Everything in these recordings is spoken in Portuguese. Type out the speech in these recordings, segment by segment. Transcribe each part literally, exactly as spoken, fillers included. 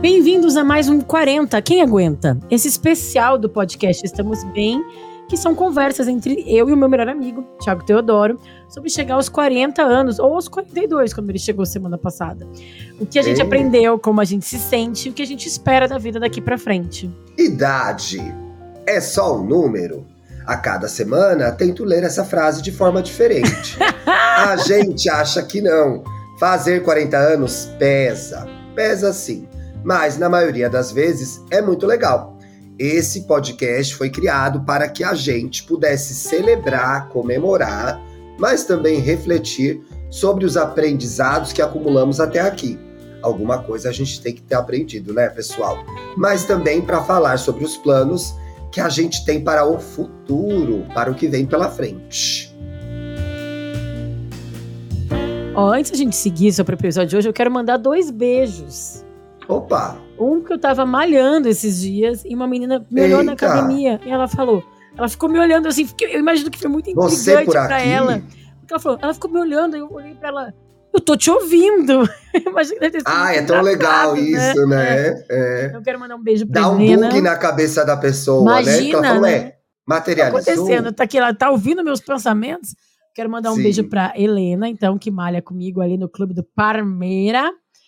Bem-vindos a mais um quarenta, quem aguenta? Esse especial do podcast Estamos Bem, que são conversas entre eu e o meu melhor amigo, Thiago Teodoro, sobre chegar aos quarenta anos, ou aos quarenta e dois, quando ele chegou semana passada. O que a gente Ei. aprendeu, como a gente se sente, e o que a gente espera da vida daqui pra frente. Idade é só um número? A cada semana tento ler essa frase de forma diferente. A gente acha que não. Fazer quarenta anos pesa, pesa sim, mas na maioria das vezes é muito legal. Esse podcast foi criado para que a gente pudesse celebrar, comemorar, mas também refletir sobre os aprendizados que acumulamos até aqui. Alguma coisa a gente tem que ter aprendido, né, pessoal? Mas também para falar sobre os planos que a gente tem para o futuro, para o que vem pela frente. Ó, antes da gente seguir sobre o episódio de hoje, eu quero mandar dois beijos. Opa! Um que eu tava malhando esses dias e uma menina me olhou Eita. na academia e ela falou, ela ficou me olhando assim, eu imagino que foi muito Você intrigante por pra aqui? ela. Porque ela falou, ela ficou me olhando e eu olhei pra ela, eu tô te ouvindo. Imagina deve ter sido Ah, muito é tão legal engraçado, isso, né? É. É. Eu quero mandar um beijo pra Dá um Helena. bug na cabeça da pessoa, né? Imagina, Porque ela falou, né? ué, O que tá materializou? acontecendo? Tá aqui, ela tá ouvindo meus pensamentos. Quero mandar um Sim. beijo pra Helena, então, que malha comigo ali no Clube do Parmeira.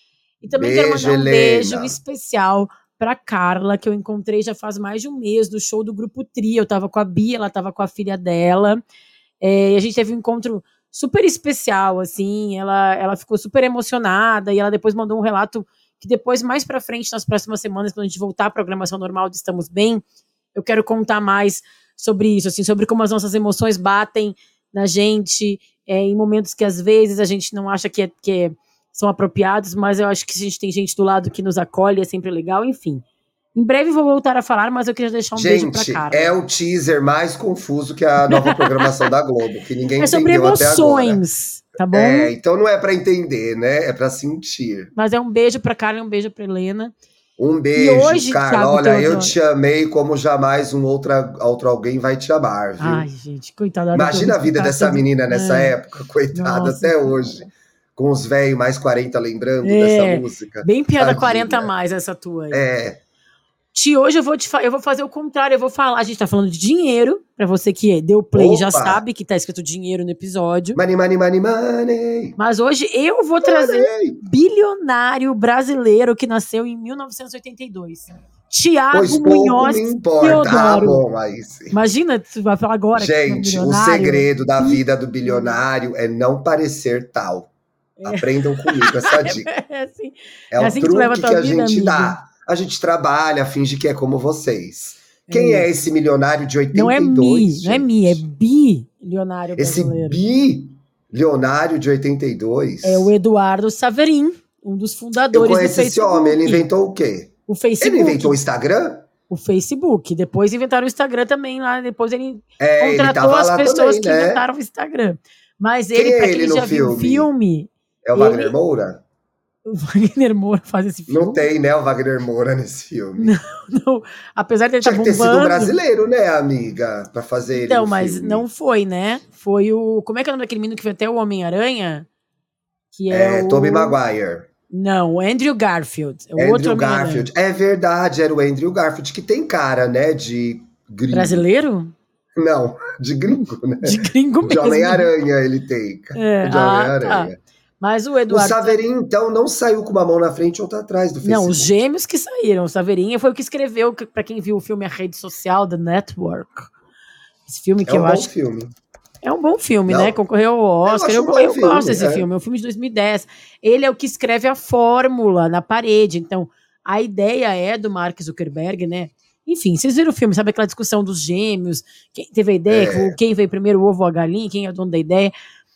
E também quero Beijo, mandar um Helena. beijo especial pra Carla, que eu encontrei já faz mais de um mês no show do Grupo Tri. Eu tava com a Bia, ela tava com a filha dela. É, e a gente teve um encontro super especial, assim. Ela, ela ficou super emocionada e ela depois mandou um relato que depois, mais pra frente, nas próximas semanas, quando a gente voltar à programação normal de Estamos Bem, eu quero contar mais sobre isso, assim, sobre como as nossas emoções batem na gente, é, em momentos que às vezes a gente não acha que, é, que é, são apropriados, mas eu acho que a gente tem gente do lado que nos acolhe, é sempre legal, enfim. Em breve vou voltar a falar, mas eu queria deixar um beijo pra Gente, Carla. é o teaser mais confuso que a nova programação da Globo, que ninguém É sobre entendeu até agora. emoções, tá bom? É, então não é pra entender, né? É pra sentir. Mas é um beijo pra Carla e um beijo pra Helena. Um beijo, hoje, Carla. Thiago Olha, eu Teodoro- te amei como jamais um outra, outro alguém vai te amar, viu? Ai, gente, coitada. hora que eu Imagina a vida escutar dessa tudo- menina nessa É. época, coitada, Nossa, até cara. hoje. Com os velhos mais quarenta lembrando É, dessa música. Bem piada Tadinha. quarenta a mais essa tua aí. É, Ti, hoje eu vou, te fa- eu vou fazer o contrário, eu vou falar, a gente tá falando de dinheiro, pra você que deu play Opa. já sabe que tá escrito dinheiro no episódio, money, money, money, money. mas hoje eu vou trazer um bilionário brasileiro que nasceu em mil novecentos e oitenta e dois. Tiago Pois pouco Munhoz me importa. Ah, Teodoro. bom, aí sim. Imagina, tu vai falar agora que é um Gente, o bilionário. segredo da vida do bilionário é não parecer tal. Aprendam comigo essa dica. É assim, É, é o assim que tu leva a truque tua que a vida, gente amigo. dá. A gente trabalha, finge que é como vocês. Quem é, É. esse milionário de oitenta e dois? Não é mi, gente? não é mi, é bilionário Esse brasileiro. bilionário de oitenta e dois? É o Eduardo Saverin, um dos Eu fundadores do conheço esse Facebook. homem, ele inventou o quê? O Facebook. Ele inventou o Instagram? O Facebook. Depois inventaram o Instagram também lá. Depois ele É, ele contratou tava as lá pessoas também, que né? inventaram o Instagram. Mas Quem ele, é pra ele quem no já viu o filme? filme, É o ele- Wagner Moura? o Wagner Moura faz esse filme. Não tem, né, o Wagner Moura nesse filme. Não, apesar de ele Tinha estar que ter sido um bombando. brasileiro, né, amiga? Pra fazer ele Então, no mas filme. não foi, né? Foi o... Como é que é o nome daquele menino que foi até o Homem-Aranha? Que é, É, o... Tobey Maguire. Não, o Andrew Garfield. É o Andrew outro Homem-Aranha. Garfield. É verdade, era o Andrew Garfield, que tem cara, né, de gringo. Brasileiro? Não, de gringo, né? De gringo De mesmo. Homem-Aranha ele tem, cara. É, De ah, Homem-Aranha. tá. Mas o O Eduardo... Saverin, então, não saiu com uma mão na frente e outra atrás do Facebook. Não, os gêmeos que saíram. O Saveirinha foi o que escreveu, que- pra quem viu o filme A Rede Social, The Network. Esse filme que É um eu bom acho... filme. É um bom filme, Não. né? Concorreu ao Oscar. acho Eu, um bom eu filme, gosto desse é. filme. É um filme de dois mil e dez. Ele é o que escreve a fórmula na parede. Então, a ideia é do Mark Zuckerberg, né? Enfim, vocês viram o filme, sabe aquela discussão dos gêmeos? Quem teve a ideia, É. quem veio primeiro, o ovo ou a galinha, quem é o dono da ideia.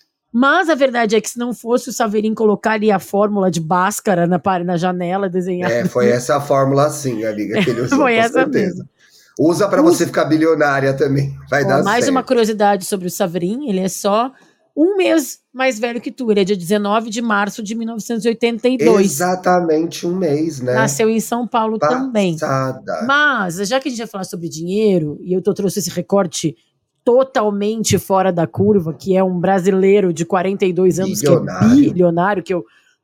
Mas a verdade é que se não fosse o Saverin colocar ali a fórmula de Bhaskara na, pare- na janela desenhada. É, foi essa a fórmula sim, amiga, que ele usou, Foi com essa certeza. mesmo. Usa pra Usa- você ficar bilionária também, vai Ó, dar mais certo. uma curiosidade sobre o Saverin, ele é só um mês mais velho que tu, ele é dia dezenove de março de mil novecentos e oitenta e dois. Exatamente um mês, né? Nasceu em São Paulo também. Passada. Mas, já que a gente vai falar sobre dinheiro, e eu tô, trouxe esse recorte totalmente fora da curva, que é um brasileiro de quarenta e dois anos Bilionário. que é bilionário, que eu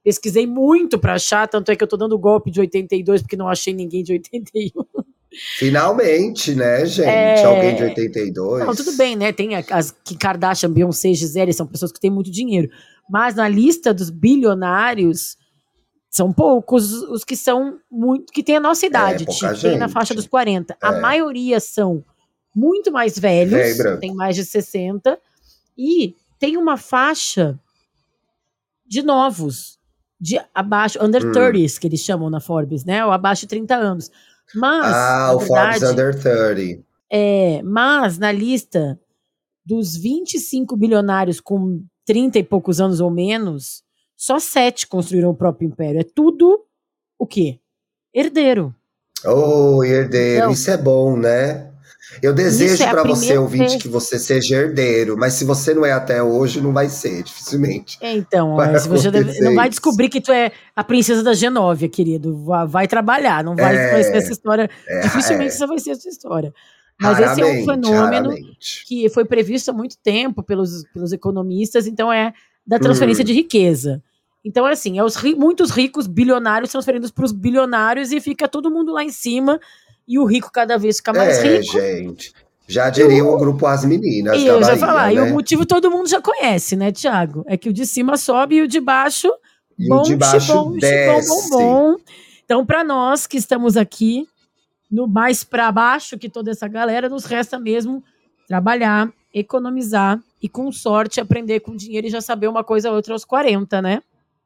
pesquisei muito pra achar, tanto é que eu tô dando golpe de oitenta e dois, porque não achei ninguém de oitenta e um. Finalmente, né, gente? É... Alguém de oitenta e dois. Não, tudo bem, né? Tem as que Kardashian, Beyoncé, Gisele, são pessoas que têm muito dinheiro. Mas na lista dos bilionários, são poucos os que são muito, que têm a nossa idade, é, pouca tipo, tem na faixa dos quarenta. É. A maioria são muito mais velhos, tem mais de sessenta, e tem uma faixa de novos, de abaixo, under hum. thirties, que eles chamam na Forbes, né? Ou abaixo de trinta anos. Mas, ah, o verdade, Forbes under thirty. É, mas na lista dos vinte e cinco bilionários com trinta e poucos anos ou menos, só sete construíram o próprio império. É tudo o quê? Herdeiro. Oh, herdeiro. Então, isso é bom, né? Eu desejo é para você, ouvinte, vez. que você seja herdeiro, mas se você não é até hoje, não vai ser, dificilmente. Então, é, se você deve, não vai descobrir que tu é a princesa da Genóvia, querido. Vai, vai trabalhar, não vai, é, vai ser essa história. É, dificilmente é. essa vai ser essa história. Mas raramente, esse é um fenômeno raramente. que foi previsto há muito tempo pelos, pelos economistas, então é da transferência hum. de riqueza. Então é assim, é os ri, muitos ricos bilionários transferidos para os bilionários e fica todo mundo lá em cima e o rico cada vez fica mais é, rico. É, gente, já diria o grupo As Meninas e da eu Bahia, já falar, né? E o motivo todo mundo já conhece, né, Thiago? É que o de cima sobe e o de baixo, e bom, o de baixo xibom, desce. Xibom, bom, bom. Então para nós que estamos aqui, no mais para baixo que toda essa galera, nos resta mesmo trabalhar, economizar e, com sorte, aprender com dinheiro e já saber uma coisa ou outra aos quarenta, né?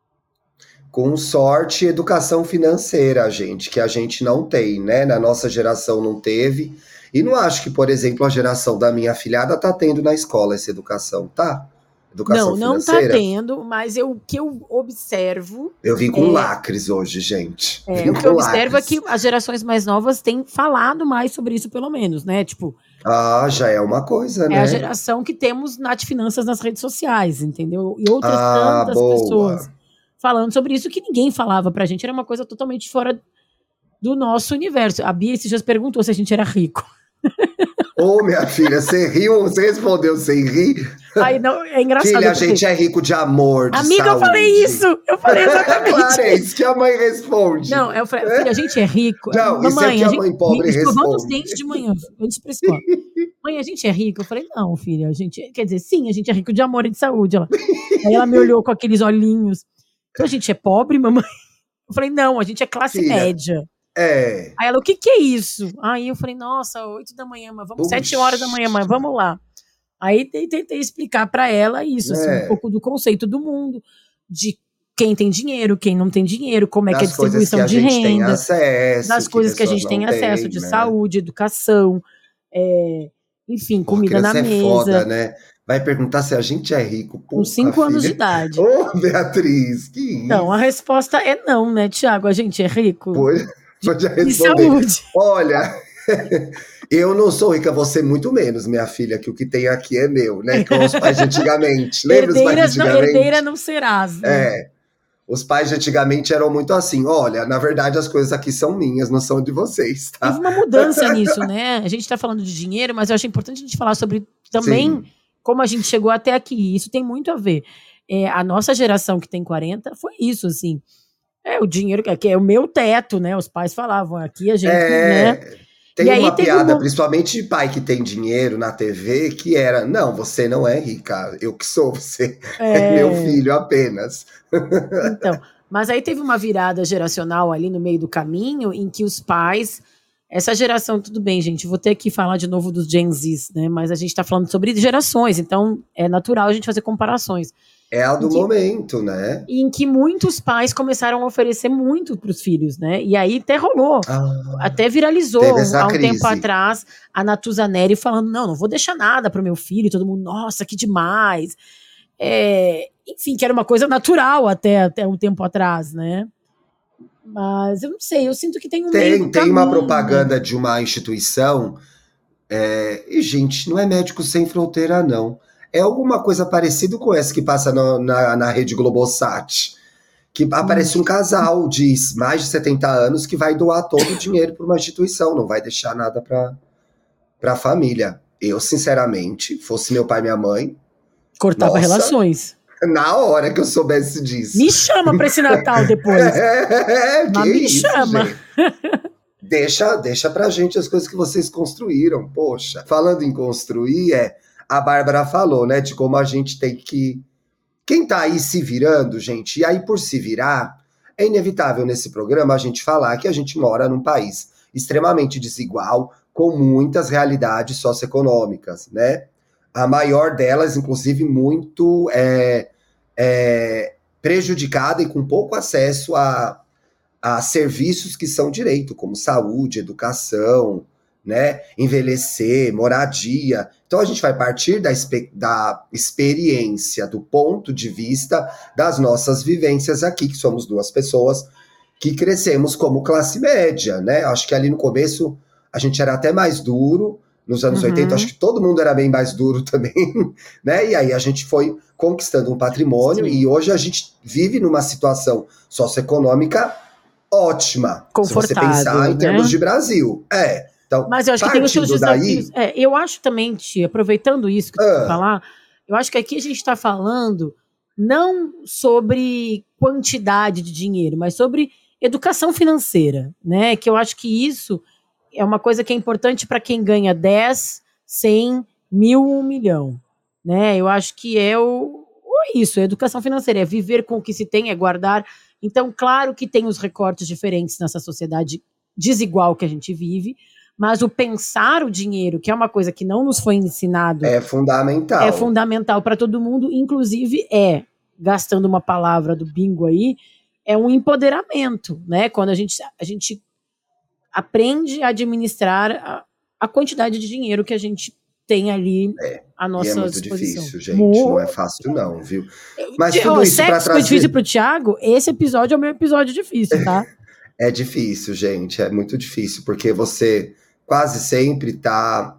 Com sorte, educação financeira, gente, que a gente não tem, né? Na nossa geração não teve. E não acho que, por exemplo, a geração da minha afilhada tá tendo na escola essa educação, tá? Educação não, não financeira. tá tendo, mas eu, o que eu observo... Eu vim com é, lacres hoje, gente. É, vim o que eu observo lacres. é que as gerações mais novas têm falado mais sobre isso, pelo menos, né? Tipo... Ah, já é uma coisa, né? É a geração que temos Nath Finanças nas redes sociais, entendeu? E outras ah, tantas boa. pessoas falando sobre isso que ninguém falava pra gente. Era uma coisa totalmente fora do nosso universo. A Bia esses dias perguntou se a gente era rico. Ô, oh, minha filha, você riu, você respondeu sem rir? Aí, não, é engraçado. Filha, a gente é rico de amor, de Amiga, saúde. eu falei isso! Eu falei exatamente. Claro, é isso que a mãe responde. Não, eu falei, filha, a gente é rico. Não, Mamãe, isso é que a, a gente, mãe pobre escovando responde. os dentes de manhã, antes pra escola. Mãe, a gente é rico? Eu falei, não, filha, a gente... Quer dizer, sim, a gente é rico de amor e de saúde. Ela. Aí ela me olhou com aqueles olhinhos. Então a gente é pobre, mamãe? Eu falei, não, a gente é classe filha, média. É. Aí ela, o que que é isso? Aí eu falei, nossa, oito da manhã, mãe, vamos, sete horas da manhã, mãe, vamos lá. Aí tentei explicar pra ela isso, assim, é. um pouco do conceito do mundo, de quem tem dinheiro, quem não tem dinheiro, como é das que é a distribuição de renda, acesso, das coisas que a gente tem acesso, de né? saúde, educação, é, enfim, Pô, comida na é mesa. Foda, né? Vai perguntar se a gente é rico. Com cinco anos de idade. Ô, oh, Beatriz, que isso? Não, a resposta é não, né, Thiago? A gente é rico? Pois, pode responder. De saúde. Olha, eu não sou rica, você muito menos, minha filha, que o que tem aqui é meu, né? Com os pais de antigamente. Lembra os pais de antigamente? Não, herdeira não serás, né? É. Os pais de antigamente eram muito assim, olha, na verdade as coisas aqui são minhas, não são de vocês, tá? Teve uma mudança nisso, né? A gente tá falando de dinheiro, mas eu acho importante a gente falar sobre também Sim. como a gente chegou até aqui. Isso tem muito a ver. É, a nossa geração que tem quarenta foi isso, assim. É o dinheiro que é o meu teto, né? Os pais falavam, aqui a gente, é, né? Tem e uma piada, uma... principalmente de pai que tem dinheiro na T V, que era, não, você não é rica, eu que sou, você é, é meu filho apenas. Então, mas aí teve uma virada geracional ali no meio do caminho, em que os pais, essa geração, tudo bem, gente, vou ter que falar de novo dos Gen Zs, né? Mas a gente tá falando sobre gerações, então é natural a gente fazer comparações. É a do que, momento, né? Em que muitos pais começaram a oferecer muito para os filhos, né? E aí até rolou, ah, até viralizou há um crise. tempo atrás a Natuza Neri falando, não, não vou deixar nada para o meu filho, e todo mundo, nossa, que demais. É, enfim, que era uma coisa natural até, até um tempo atrás, né? Mas eu não sei, eu sinto que tem um tem, meio do Tem caminho, uma propaganda né? de uma instituição, é, e gente, não é Médicos Sem Fronteira, não. É alguma coisa parecida com essa que passa no, na, na rede Globosat. Que aparece um casal de mais de setenta anos que vai doar todo o dinheiro para uma instituição, não vai deixar nada para a família. Eu, sinceramente, fosse meu pai e minha mãe... Cortava nossa, relações. Na hora que eu soubesse disso. Me chama pra esse Natal depois. É, que Mas me isso, chama. gente. Deixa, deixa pra gente as coisas que vocês construíram, poxa. Falando em construir, é, a Bárbara falou, né, de como a gente tem que... Quem tá aí se virando, gente, e aí por se virar, é inevitável nesse programa a gente falar que a gente mora num país extremamente desigual, com muitas realidades socioeconômicas, né? A maior delas, inclusive, muito é, é, prejudicada e com pouco acesso a, a serviços que são direito, como saúde, educação, né? Envelhecer, moradia. Então a gente vai partir da, da experiência, do ponto de vista das nossas vivências aqui, que somos duas pessoas que crescemos como classe média, né? Acho que ali no começo a gente era até mais duro, nos anos uhum. oitenta, acho que todo mundo era bem mais duro também, né? E aí a gente foi conquistando um patrimônio Sim. e hoje a gente vive numa situação socioeconômica ótima, se você pensar em né? termos de Brasil. É, então, mas eu acho que tem os seus desafios. Daí... É, eu acho também, Tia, aproveitando isso que tu ah. falar, eu acho que aqui a gente está falando não sobre quantidade de dinheiro, mas sobre educação financeira, né? Que eu acho que isso é uma coisa que é importante para quem ganha dez, cem, mil, um milhão, né? Eu acho que é o, isso, é educação financeira, é viver com o que se tem, é guardar. Então, claro que tem os recortes diferentes nessa sociedade desigual que a gente vive, mas o pensar o dinheiro, que é uma coisa que não nos foi ensinado... É fundamental. É fundamental para todo mundo, inclusive é, gastando uma palavra do bingo aí, é um empoderamento, né? Quando a gente, a gente aprende a administrar a, a quantidade de dinheiro que a gente tem ali é, à nossa e é muito disposição. difícil, gente, Mo... não é fácil não, viu? Mas tudo o isso sexo pra trazer... foi difícil pro Thiago, esse episódio é o meu episódio difícil, tá? É difícil, gente, é muito difícil, porque você quase sempre tá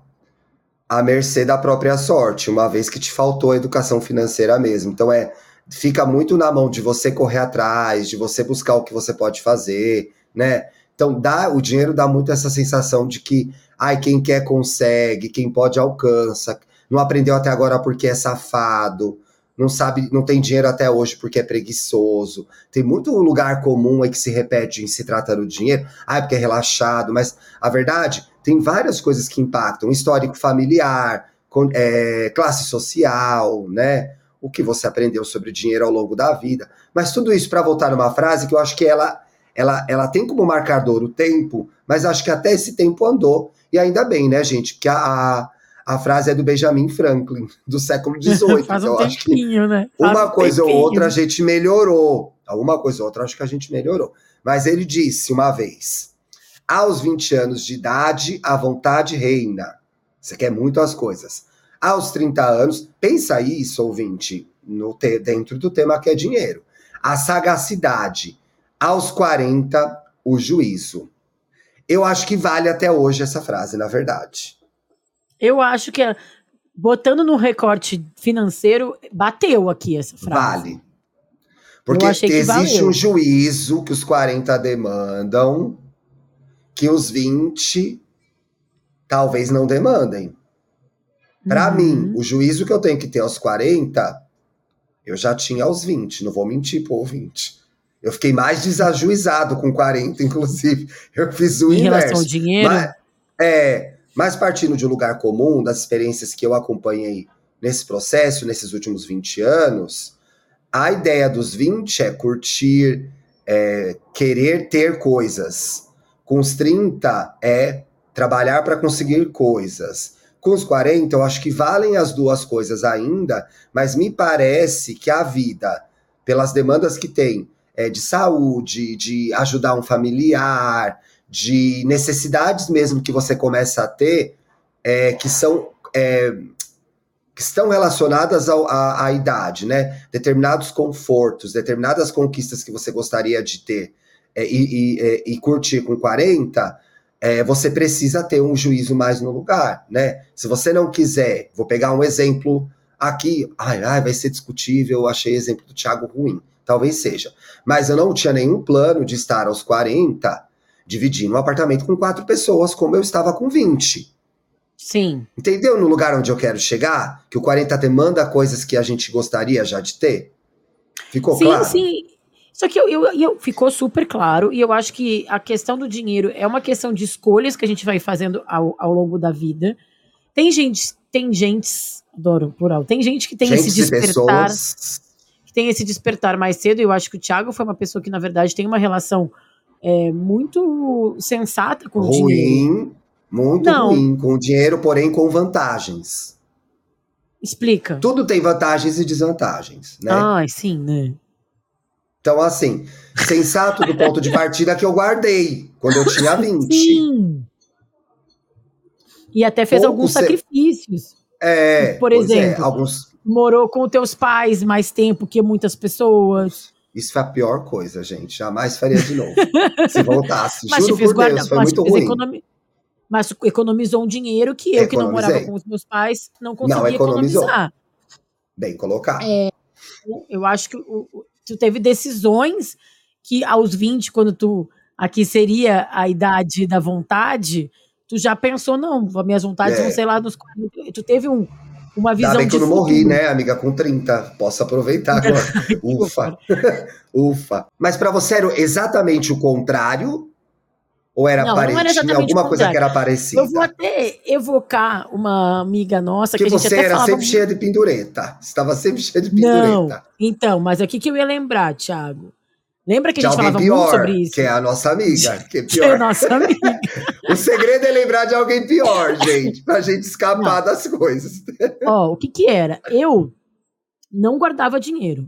à mercê da própria sorte, uma vez que te faltou a educação financeira mesmo. Então é, fica muito na mão de você correr atrás, de você buscar o que você pode fazer, né? Então dá, o dinheiro dá muito essa sensação de que, ai, quem quer consegue, quem pode alcança, não aprendeu até agora porque é safado, não sabe, não tem dinheiro até hoje porque é preguiçoso. Tem muito lugar comum aí que se repete em se tratando de dinheiro, ai, porque é relaxado, mas a verdade, tem várias coisas que impactam, histórico familiar, é, classe social, né? O que você aprendeu sobre dinheiro ao longo da vida. Mas tudo isso para voltar numa frase que eu acho que ela... Ela, ela tem como marcador o tempo, mas acho que até esse tempo andou. E ainda bem, né, gente? Porque a, a, a frase é do Benjamin Franklin, do século dezoito. Faz então um acho tempinho, que né? Faz uma um coisa tempinho. ou outra a gente melhorou. Alguma coisa ou outra acho que a gente melhorou. Mas ele disse uma vez, aos vinte anos de idade, a vontade reina. Você quer muito as coisas. Aos trinta anos, pensa isso, ouvinte, no te, dentro do tema que é dinheiro. A sagacidade. Aos quarenta, o juízo. Eu acho que vale até hoje essa frase, na verdade. Eu acho que, botando no recorte financeiro, bateu aqui essa frase. Vale. Porque existe valeu. um juízo que os quarenta demandam, que os vinte talvez não demandem. Para uhum. mim, o juízo que eu tenho que ter aos quarenta, eu já tinha aos vinte, não vou mentir pro ouvinte. Eu fiquei mais desajuizado com quarenta, inclusive. Eu fiz o em inverso. Em relação ao dinheiro? Mas, é, mas partindo de um lugar comum, das experiências que eu acompanhei nesse processo, nesses últimos vinte anos, a ideia dos vinte é curtir, é, querer ter coisas. Com os trinta é trabalhar para conseguir coisas. Com os quarenta, eu acho que valem as duas coisas ainda, mas me parece que a vida, pelas demandas que tem, É, de saúde, de ajudar um familiar, de necessidades mesmo que você começa a ter, é, que são é, que estão relacionadas ao, à, à idade, né? Determinados confortos, determinadas conquistas que você gostaria de ter é, e, e, é, e curtir com quarenta, é, você precisa ter um juízo mais no lugar, né? Se você não quiser, vou pegar um exemplo aqui, ai, ai, vai ser discutível, achei o exemplo do Thiago ruim. Talvez seja. Mas eu não tinha nenhum plano de estar aos quarenta dividindo um apartamento com quatro pessoas, como eu estava com vinte. Sim. Entendeu no lugar onde eu quero chegar? Que o quarenta T manda coisas que a gente gostaria já de ter? Ficou Sim, claro? sim. Só que eu, eu, eu- ficou super claro, e eu acho que a questão do dinheiro é uma questão de escolhas que a gente vai fazendo ao, ao longo da vida. Tem gente, tem gente, adoro o plural, tem gente que tem esse Gente e despertar, pessoas que tem esse despertar mais cedo, e eu acho que o Thiago foi uma pessoa que, na verdade, tem uma relação é, muito sensata com o dinheiro. ruim, muito Não, ruim, com dinheiro, porém com vantagens. explica. Tudo tem vantagens e desvantagens, né? Ai, sim, né? Então, assim, sensato do ponto de partida que eu guardei quando eu tinha vinte. Sim. E até fez Pouco alguns se... sacrifícios. É, Por pois é, exemplo, alguns... morou com teus pais mais tempo que muitas pessoas. Isso foi a pior coisa, gente. Jamais faria de novo. Se voltasse, Mas te juro fez por Deus, guardar, foi mas te muito fez ruim. economi... mas tu economizou um dinheiro que eu, que não morava Economizei. com os meus pais, não Não conseguia economizou. economizar. Bem colocado. Eu acho que o- o- tu teve decisões que aos vinte, quando tu aqui seria a idade da vontade, tu já pensou, não, as minhas vontades vão É. ser lá nos quarenta. Tu teve um, uma Ainda visão bem que eu de não morri, futuro. né, amiga, com trinta. Posso aproveitar agora. Que Ufa. horror. Ufa. Mas pra você era exatamente o contrário? Ou era Não, não era pare... tinha exatamente o alguma coisa que contrário. era Eu vou parecida? até evocar uma amiga nossa Porque que a gente você até era falava sempre cheia muito. de pendureta. Estava sempre cheia de Não, pendureta. então, mas aqui que eu ia lembrar, Thiago. Lembra que a De gente alguém falava muito sobre pior, que é isso? a nossa amiga, que é De, de pior. nossa amiga. O segredo é lembrar de alguém pior, gente, pra gente escapar Não, das coisas. ó, o que que era? Eu não guardava dinheiro.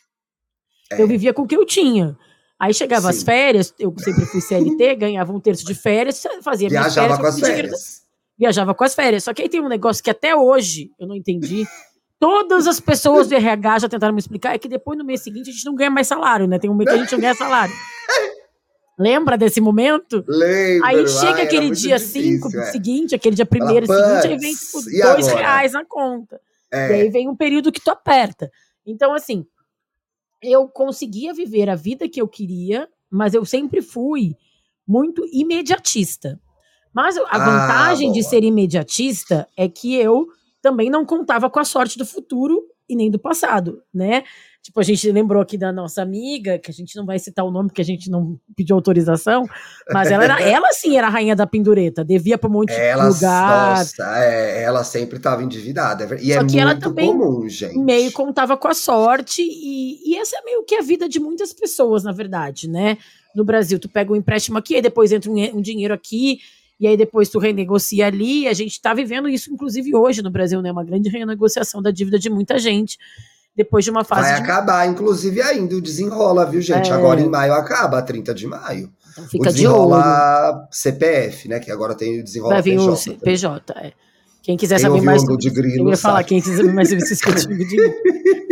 Eu É, vivia com o que eu tinha. Aí chegava as sim. férias, eu sempre fui C L T, ganhava um terço de férias, fazia minhas férias Viajava com com as aquele dinheiro, da- férias. viajava com as férias. Só que aí tem um negócio que até hoje eu não entendi. Todas as pessoas do R H já tentaram me explicar, é que depois no mês seguinte a gente não ganha mais salário, né? Tem um mês que a gente não ganha salário. Lembra desse momento? Aí Lembro, chega ai, era aquele muito dia cinco difícil, é. seguinte, aquele dia Fala, primeiro seguinte, aí vem tipo putz, e dois agora? reais na conta. E aí É, vem um período que tu aperta. Então, assim, eu conseguia viver a vida que eu queria, mas eu sempre fui muito imediatista. Mas a ah, vantagem de boa. ser imediatista é que eu também não contava com a sorte do futuro e nem do passado, né? Tipo, a gente lembrou aqui da nossa amiga, que a gente não vai citar o nome porque a gente não pediu autorização, mas ela era, ela sim era a rainha da pendureta, devia para um monte de Ela, lugar. nossa, é, ela sempre estava endividada. é ver- E é Só que ela muito também comum, meio gente. contava com a sorte, e, e essa é meio que a vida de muitas pessoas, na verdade, né? No Brasil, tu pega um empréstimo aqui, aí depois entra um, um dinheiro aqui, e aí depois tu renegocia ali. A gente está vivendo isso, inclusive, hoje no Brasil, né? Uma grande renegociação da dívida de muita gente, depois de uma fase Vai de. acabar, inclusive, ainda o desenrola, viu, gente? Agora em É, maio acaba, trinta de maio. então O fica de olho. desenrola C P F, né? Que agora tem o Vai desenrola vir o P J C- também. P J. É. Quem quiser Quem saber ouviu o mais Ângulo sobre de isso, eu Grilo ia falar, sabe. quem quiser saber mais sobre isso, escute o vídeo de mim.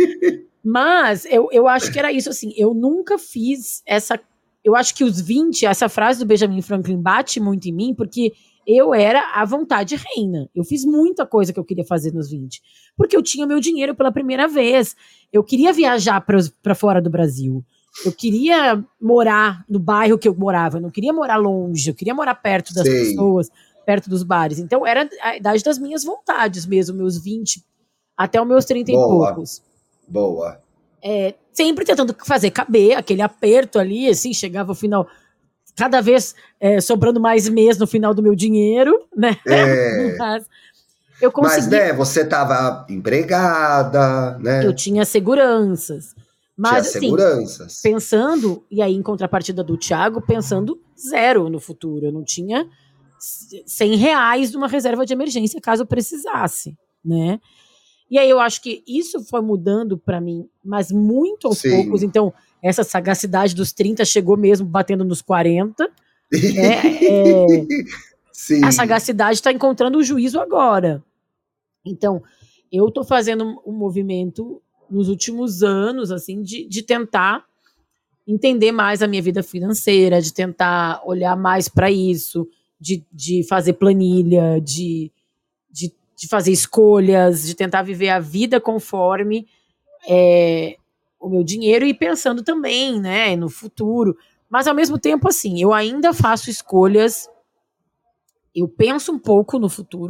Mas eu, eu acho que era isso, assim, eu nunca fiz essa. Eu acho que os vinte, essa frase do Benjamin Franklin bate muito em mim, porque eu era a vontade reina. Eu fiz muita coisa que eu queria fazer nos vinte. Porque eu tinha meu dinheiro pela primeira vez. Eu queria viajar para fora do Brasil. Eu queria morar no bairro que eu morava. Eu não queria morar longe. Eu queria morar perto das Sei. pessoas, perto dos bares. Então era a idade das minhas vontades mesmo, meus vinte até os meus trinta e Boa, poucos. boa. É, sempre tentando fazer caber aquele aperto ali, assim, chegava ao final, cada vez é, sobrando mais mês no final do meu dinheiro, né? É, Mas eu mas, consegui, né, você estava empregada, eu né? tinha seguranças. Tinha Mas, assim, seguranças. pensando, e aí em contrapartida do Thiago, pensando zero no futuro. Eu não tinha cem reais numa reserva de emergência caso eu precisasse, né? E aí eu acho que isso foi mudando para mim, mas muito aos poucos. Sim. Então, essa sagacidade dos trinta chegou mesmo batendo nos quarenta, né? É, a Sim. sagacidade está encontrando o juízo agora. Então, eu estou fazendo um movimento nos últimos anos, assim, de, de tentar entender mais a minha vida financeira, de tentar olhar mais para isso, de, de fazer planilha, de, de, de fazer escolhas, de tentar viver a vida conforme é, o meu dinheiro e pensando também, né, no futuro. Mas ao mesmo tempo, assim, eu ainda faço escolhas, eu penso um pouco no futuro,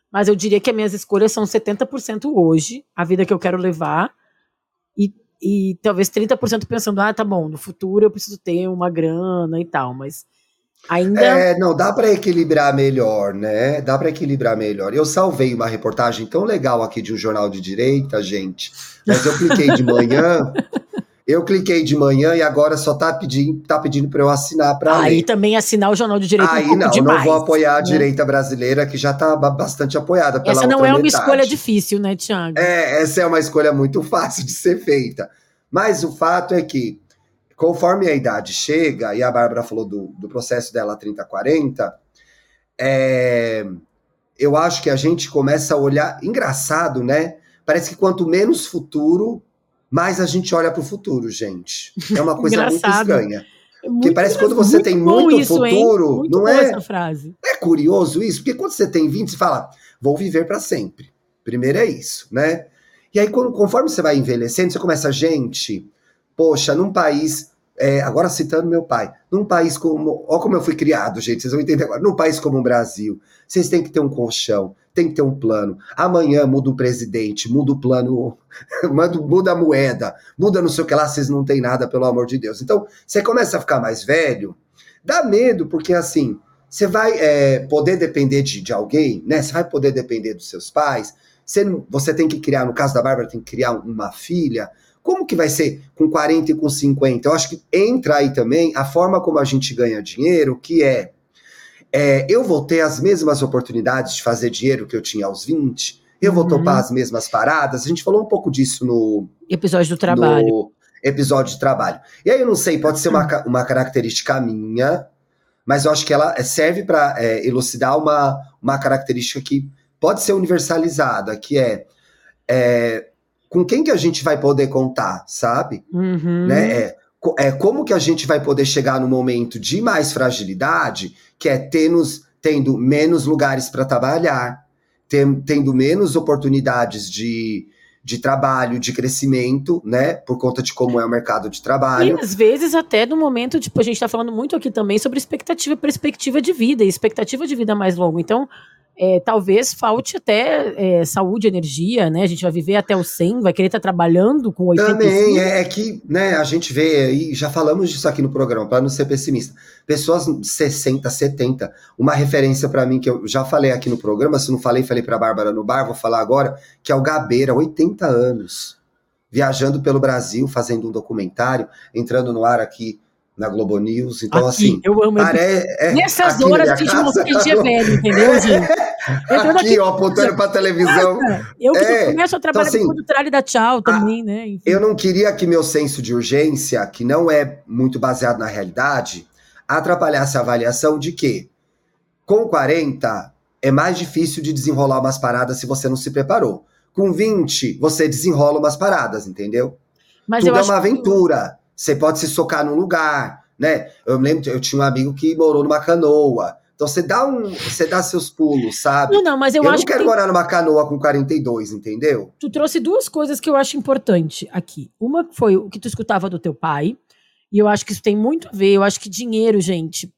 Mas eu diria que as minhas escolhas são setenta por cento hoje, a vida que eu quero levar, e, e talvez trinta por cento pensando, ah, tá bom, no futuro eu preciso ter uma grana e tal, mas ainda... É, não, dá para equilibrar melhor, né? Dá para equilibrar melhor. Eu salvei uma reportagem tão legal aqui de um jornal de direita, gente, mas eu cliquei de manhã... Eu cliquei de manhã e agora só tá pedindo, tá pedindo para eu assinar para ler. Aí também assinar o Jornal de Direito Aí é um pouco não, demais, não vou apoiar né? a direita brasileira, que já tá bastante apoiada pela Essa não outra é uma metade. escolha difícil, né, Thiago? É, essa é uma escolha muito fácil de ser feita. Mas o fato é que, conforme a idade chega, e a Bárbara falou do, do processo dela trinta, quarenta, é, eu acho que a gente começa a olhar... Engraçado, né? Parece que quanto menos futuro, mais a gente olha para o futuro, gente. É uma coisa muito estranha. É Porque muito, parece que quando você muito tem bom muito isso, futuro, hein? Muito não boa é? essa frase. É curioso isso? Porque quando você tem vinte, você fala, vou viver para sempre. Primeiro é isso, né? E aí, quando, conforme você vai envelhecendo, você começa, gente, poxa, num país... É, agora citando meu pai, num país como... Olha como eu fui criado, gente, vocês vão entender agora. Num país como o Brasil, vocês têm que ter um colchão, tem que ter um plano. Amanhã muda o presidente, muda o plano, muda a moeda, muda não sei o que lá, vocês não têm nada, pelo amor de Deus. Então, você começa a ficar mais velho, dá medo, porque assim, você vai é, poder depender de, de alguém, né? Você vai poder depender dos seus pais, você, você tem que criar, no caso da Bárbara, tem que criar uma filha. Como que vai ser com quarenta e com cinquenta? Eu acho que entra aí também a forma como a gente ganha dinheiro, que é, é eu vou ter as mesmas oportunidades de fazer dinheiro que eu tinha aos vinte, eu vou Uhum. topar as mesmas paradas. A gente falou um pouco disso no episódio do trabalho. No episódio de trabalho. E aí eu não sei, pode ser uma, uma característica minha, mas eu acho que ela serve para é, elucidar uma, uma característica que pode ser universalizada, que é, é com quem que a gente vai poder contar, sabe? Uhum. Né? É, é como que a gente vai poder chegar no momento de mais fragilidade, que é termos, tendo menos lugares para trabalhar, ter, tendo menos oportunidades de, de trabalho, de crescimento, né? Por conta de como é o mercado de trabalho. E às vezes até no momento, tipo, a gente tá falando muito aqui também sobre expectativa, perspectiva de vida, e expectativa de vida mais longa. Então, É, talvez falte até é, saúde, energia, né? A gente vai viver até os cem, vai querer estar trabalhando com oitenta e cinco. Também, é, é que, né, a gente vê, e já falamos disso aqui no programa, para não ser pessimista, pessoas sessenta, setenta, uma referência para mim que eu já falei aqui no programa, se não falei, falei para a Bárbara no bar, vou falar agora, que é o Gabeira, oitenta anos, viajando pelo Brasil, fazendo um documentário, entrando no ar aqui na Globo News, então aqui, assim... eu amo. Pare... É, nessas horas a gente mostra que a gente é velho, entendeu, gente? Aqui, aqui, ó, apontando pra televisão. Eu que é, começo a trabalhar então, assim, depois do tralho da tchau também, a, né? Enfim. Eu não queria que meu senso de urgência, que não é muito baseado na realidade, atrapalhasse a avaliação de que, com quarenta, é mais difícil de desenrolar umas paradas se você não se preparou. Com vinte, você desenrola umas paradas, entendeu? Mas Tudo eu é acho uma que... aventura. Você pode se socar num lugar, né? Eu me lembro, eu tinha um amigo que morou numa canoa. Então você dá um, você dá seus pulos, sabe? Não, não, mas eu, eu acho não quero que morar numa canoa com quarenta e dois, entendeu? Tu trouxe duas coisas que eu acho importante aqui. Uma foi o que tu escutava do teu pai, e eu acho que isso tem muito a ver. Eu acho que dinheiro, gente,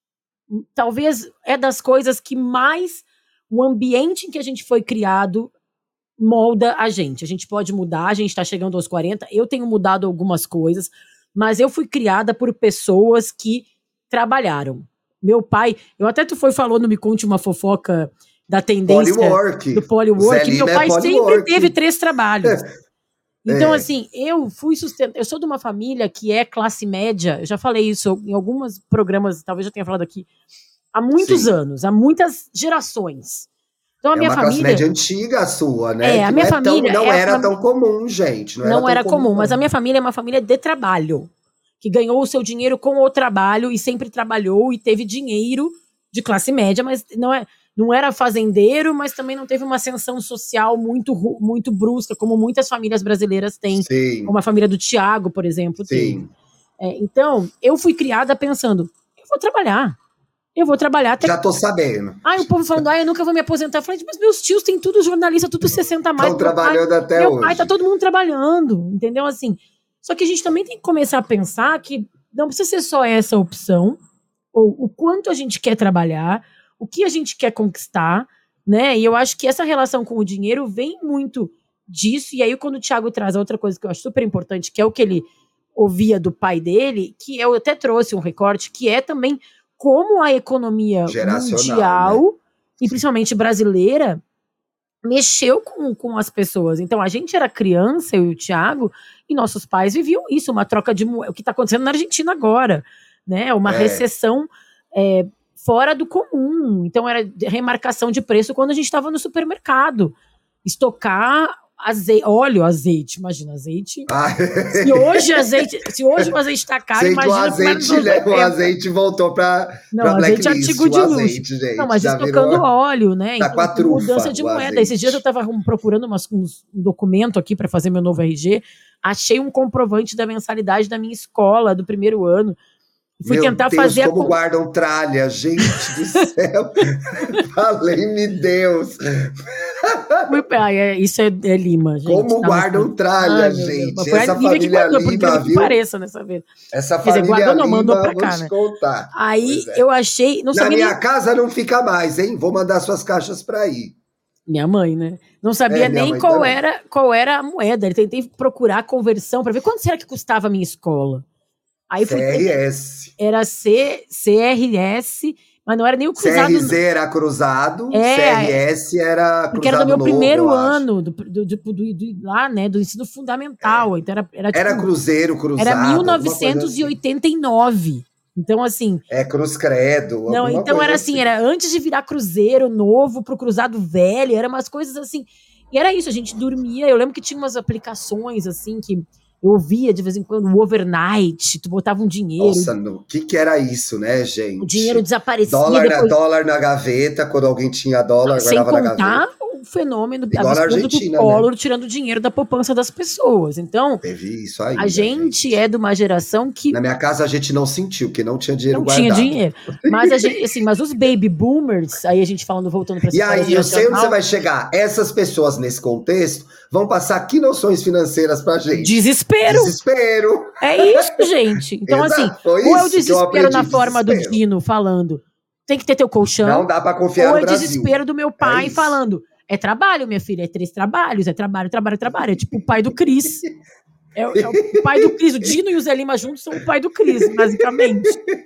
talvez é das coisas que mais o ambiente em que a gente foi criado molda a gente. A gente pode mudar, a gente tá chegando aos quarenta, eu tenho mudado algumas coisas, mas eu fui criada por pessoas que trabalharam. Meu pai, eu até tu foi falou no Me Conte Uma Fofoca da tendência Polywork. do Polywork, meu pai é sempre teve três trabalhos. Então, é. assim, eu fui sustentada. Eu sou de uma família que é classe média. Eu já falei isso em alguns programas, talvez eu tenha falado aqui, há muitos Sim. anos, há muitas gerações. Então, a é minha uma família. classe média antiga a sua, né? É, a que minha não é família. Tão, não é era fam... tão comum, gente. Não, não era, era tão comum, comum, mas não. a minha família é uma família de trabalho, que ganhou o seu dinheiro com o trabalho e sempre trabalhou e teve dinheiro de classe média, mas não, é, não era fazendeiro, mas também não teve uma ascensão social muito, muito brusca, como muitas famílias brasileiras têm, Sim. como a família do Tiago, por exemplo, Sim. teve. É, então, eu fui criada pensando, eu vou trabalhar, eu vou trabalhar até... Já tô sabendo. Aí o povo falando, ah, eu nunca vou me aposentar. Eu falei, mas meus tios têm tudo jornalista, tudo sessenta a mais. Estão trabalhando pai, até meu hoje. Meu pai tá todo mundo trabalhando, entendeu? Assim, só que a gente também tem que começar a pensar que não precisa ser só essa opção, ou o quanto a gente quer trabalhar, o que a gente quer conquistar, né? E eu acho que essa relação com o dinheiro vem muito disso. E aí, quando o Thiago traz outra coisa que eu acho super importante, que é o que ele ouvia do pai dele, que eu até trouxe um recorte, que é também como a economia mundial, né? E principalmente brasileira, mexeu com, com as pessoas. Então, a gente era criança, eu e o Thiago, e nossos pais viviam isso, uma troca de moeda, o que está acontecendo na Argentina agora, né? Uma é. recessão é, fora do comum. Então, era remarcação de preço quando a gente estava no supermercado. Estocar azeite, óleo, azeite, imagina, azeite. Ah. Se hoje azeite, se hoje o azeite está caro, Sei imagina o azeite, né? O azeite voltou para Não, pra azeite é artigo de luxo. Azeite, gente, não, mas estocando virou... óleo, né? Tá então, com a trufa, mudança de moeda. Azeite. Esses dias eu estava procurando umas, uns, um documento aqui para fazer meu novo R G, achei um comprovante da mensalidade da minha escola do primeiro ano. Fui Meu tentar Deus, fazer como a... guardam tralha, gente do céu. Falei-me Deus. Ah, é, isso é, é Lima, gente. Como tá guardam no... tralha, Ai, gente. Foi Essa a Lívia que família guardou, Lima, porque viu? Que pareça nessa vez. Essa Quer família dizer, guardou, não, Lima, mandou pra vou cá, te né? contar. Aí é. eu achei... Não Na sabia minha nem... casa não fica mais, hein? Vou mandar suas caixas pra aí. Minha mãe, né? Não sabia é, nem qual era, qual era a moeda. Eu tentei procurar a conversão para ver quanto será que custava a minha escola. Aí C R S. Fui, era C, C R S, mas não era nem o cruzado. C R Z era cruzado, é, C R S era cruzado. Porque era do meu novo, primeiro ano, do, do, do, do, do, lá, né? Do ensino fundamental. É. Então era, era, tipo, era cruzeiro, cruzado. Era mil novecentos e oitenta e nove. Assim. Então, assim. É, Cruz Credo. Não, então era assim, assim, era antes de virar cruzeiro novo pro cruzado velho, era umas coisas assim. E era isso, a gente dormia. Eu lembro que tinha umas aplicações, assim, que eu ouvia de vez em quando, o overnight, tu botava um dinheiro. Nossa, o que que era isso, né, gente? O dinheiro desaparecia. Dólar, depois... na, dólar na gaveta, quando alguém tinha dólar, Sem guardava contar na gaveta. o fenômeno Igual na Argentina, do Collor, né? tirando dinheiro da poupança das pessoas. Então, teve isso ainda, a gente, gente é de uma geração que... Na minha casa a gente não sentiu, porque não tinha dinheiro não guardado. Não tinha dinheiro. Mas, a gente, assim, mas os baby boomers, aí a gente falando, voltando para essa E aí, eu sei onde você vai chegar. Essas pessoas, nesse contexto, vão passar que noções financeiras pra gente? Desespero. Desespero. É isso, gente. Então, assim, Foi ou é o isso que eu desespero aprendi, na forma desespero. do Dino falando, tem que ter teu colchão. Não dá pra confiar ou no é o Brasil. desespero do meu pai É isso. falando, é trabalho, minha filha, é três trabalhos, é trabalho, trabalho, trabalho. É tipo o pai do Cris. É, é o pai do Cris. O Dino e o Zé Lima juntos são o pai do Cris, basicamente.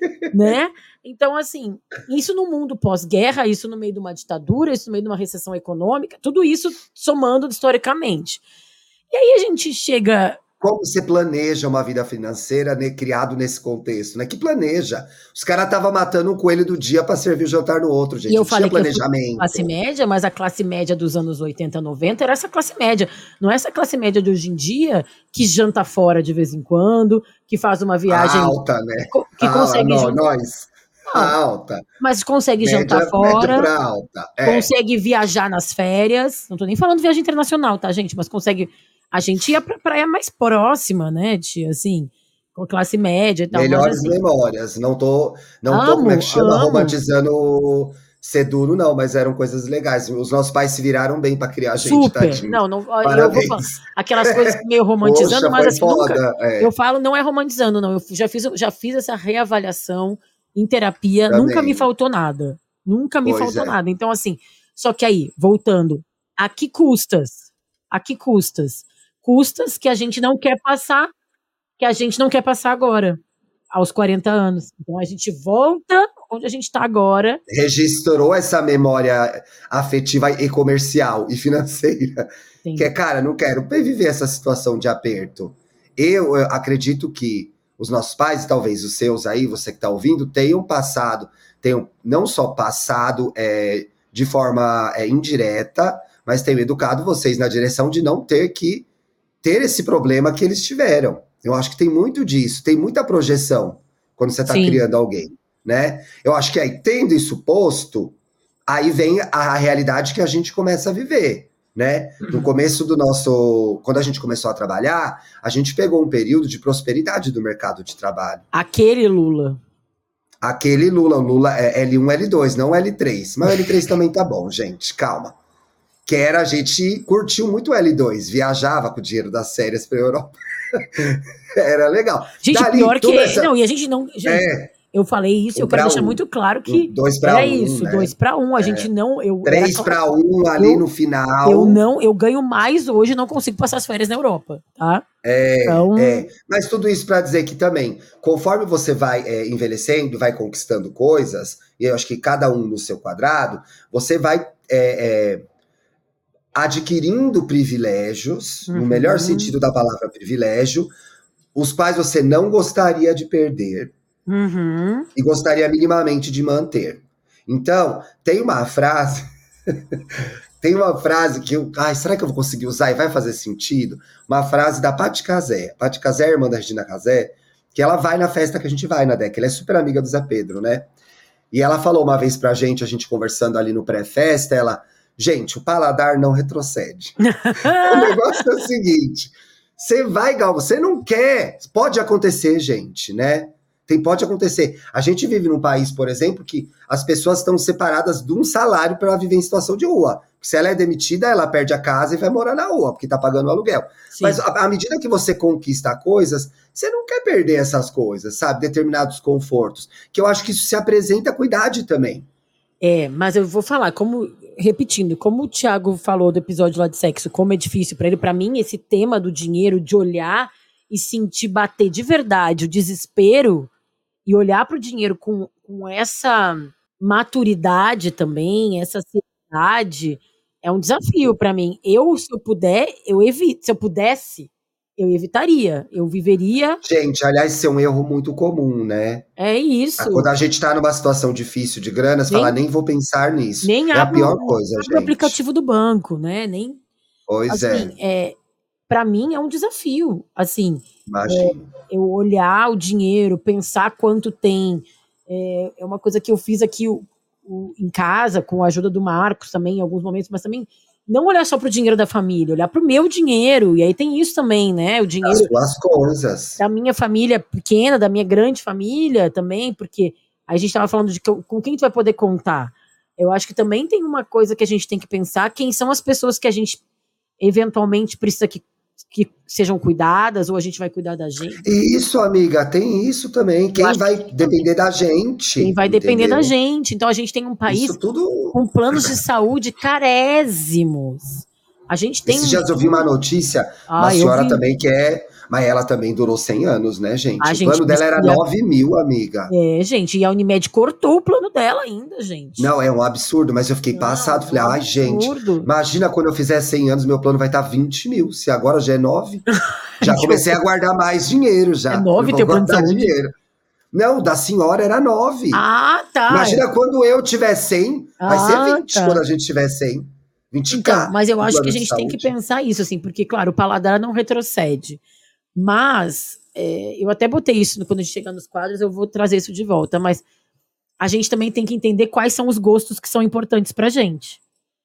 Né? Então, assim, isso no mundo pós-guerra, isso no meio de uma ditadura, isso no meio de uma recessão econômica, tudo isso somando historicamente. E aí a gente chega... Como você planeja uma vida financeira, né, criado nesse contexto, né? Que planeja? Os caras estavam matando um coelho do dia para servir o jantar no outro, gente. E eu não falei tinha planejamento. Que eu fui classe média, mas a classe média dos anos oitenta, noventa era essa classe média. Não é essa classe média de hoje em dia que janta fora de vez em quando, que faz uma viagem... Alta, né? Que consegue ah, não, jantar... nós. Não, alta. Mas consegue média, jantar fora. Pra alta. É. Consegue viajar nas férias. Não tô nem falando de viagem internacional, tá, gente? Mas consegue... A gente ia pra praia mais próxima, né, tia? Assim, com classe média e tal. Melhores mas, assim, memórias. Não tô, não amo, tô, como é que chama, amo. romantizando ser duro, não, mas eram coisas legais. Os nossos pais se viraram bem pra criar a gente, Super. tadinho. Não, não, Parabéns. eu vou falar. Aquelas coisas meio romantizando, Poxa, mas assim, foda, nunca. É. Eu falo, não é romantizando, não. Eu já fiz, já fiz essa reavaliação em terapia, Também. Nunca me faltou nada. Nunca me pois faltou é. nada. Então, assim, só que aí, voltando, a que custas? A que custas? Custas que a gente não quer passar, que a gente não quer passar agora, aos quarenta anos. Então a gente volta onde a gente está agora. Registrou essa memória afetiva e comercial e financeira. Sim. Que é, cara, não quero viver essa situação de aperto. Eu, eu acredito que os nossos pais, talvez os seus aí, você que está ouvindo, tenham passado, tenham não só passado é, de forma é, indireta, mas tenham educado vocês na direção de não ter que ter esse problema que eles tiveram. Eu acho que tem muito disso, tem muita projeção quando você está criando alguém, né? Eu acho que aí, tendo isso posto, aí vem a realidade que a gente começa a viver, né? No começo do nosso... Quando a gente começou a trabalhar, a gente pegou um período de prosperidade do mercado de trabalho. Aquele Lula. Aquele Lula, o Lula é L um, L dois, não L três. Mas o L três também tá bom, gente, calma. Que era, a gente curtiu muito o L dois, viajava com o dinheiro das férias pra Europa. Era legal. Gente, Dali, pior que... essa... Não, e a gente não... Gente, é. Eu falei isso, Um eu quero pra deixar um. muito claro que Um, dois pra era um, isso, né? dois para um. A gente não. Eu, era Três cla- pra um ali eu, no final. eu não, eu ganho mais hoje, não consigo passar as férias na Europa, tá? É, Então, é. Mas tudo isso para dizer que também, conforme você vai é, envelhecendo, vai conquistando coisas, e eu acho que cada um no seu quadrado, você vai é, é, adquirindo privilégios, no melhor uhum, sentido da palavra privilégio, os quais você não gostaria de perder uhum. e gostaria minimamente de manter. Então, tem uma frase, tem uma frase que eu, ai, será que eu vou conseguir usar e vai fazer sentido? Uma frase da Paty Cazé. A Paty Cazé é irmã da Regina Casé, que ela vai na festa que a gente vai na D E C, ela é super amiga do Zé Pedro, né? E ela falou uma vez pra gente, a gente conversando ali no pré-festa, ela, gente, o paladar não retrocede. O negócio é o seguinte, você vai, Gal, você não quer, pode acontecer, gente, né? Tem, pode acontecer. A gente vive num país, por exemplo, que as pessoas estão separadas de um salário para viver em situação de rua. Se ela é demitida, ela perde a casa e vai morar na rua, porque tá pagando o aluguel. Sim. Mas à medida que você conquista coisas, você não quer perder essas coisas, sabe? Determinados confortos. Que eu acho que isso se apresenta com idade também. É, mas eu vou falar, como, repetindo, como o Thiago falou do episódio lá de sexo, como é difícil pra ele, pra mim, esse tema do dinheiro, de olhar e sentir bater de verdade o desespero e olhar pro dinheiro com, com essa maturidade também, essa seriedade, é um desafio pra mim. Eu, se eu puder, eu evito. Se eu pudesse, eu evitaria. Eu viveria. Gente, aliás, isso é um erro muito comum, né? É isso. Quando a gente tá numa situação difícil de grana, você Nem- fala, nem vou pensar nisso. Nem É a abro, pior o- coisa, abro o gente. aplicativo do banco, né? Nem. Pois Assim, é, é, para mim é um desafio. Assim, imagino. eu olhar o dinheiro, pensar quanto tem. É, é uma coisa que eu fiz aqui o- o- em casa, com a ajuda do Marcos também, em alguns momentos, mas também não olhar só pro dinheiro da família, olhar pro meu dinheiro. E aí tem isso também, né? O As dinheiro suas coisas. da minha família pequena, da minha grande família também, porque a gente estava falando de que- com quem tu vai poder contar. Eu acho que também tem uma coisa que a gente tem que pensar, quem são as pessoas que a gente eventualmente precisa que, que sejam cuidadas, ou a gente vai cuidar da gente. Isso, amiga, tem isso também. Eu Quem acho vai que tem também. depender da gente, Quem vai depender da entendeu? gente. Então a gente tem um país Isso tudo. com planos de saúde carésimos. A gente tem Esses um. dias eu vi uma notícia, uma Ah, eu senhora vi. também que é. Mas ela também durou cem anos, né, gente? A O gente plano dela era precisa- nove mil, amiga. É, gente, e a Unimed cortou o plano dela ainda, gente. Não, é um absurdo, mas eu fiquei Não, passado. é um Falei, ai, gente, absurdo. imagina quando eu fizer cem anos, meu plano vai estar vinte mil. Se agora já é nove, já Que comecei a guardar mais dinheiro já. É nove Eu teu vou plano de guardar saúde? dinheiro. Não, da senhora era nove. Ah, tá. Imagina quando eu tiver cem, vai ser Ah, vinte tá. quando a gente tiver cem. vinte k. Então, mas eu o acho que plano a de gente tem que saúde. pensar isso, assim, porque, claro, o paladar não retrocede. Mas, é, eu até botei isso quando a gente chegar nos quadros, eu vou trazer isso de volta, mas a gente também tem que entender quais são os gostos que são importantes pra gente.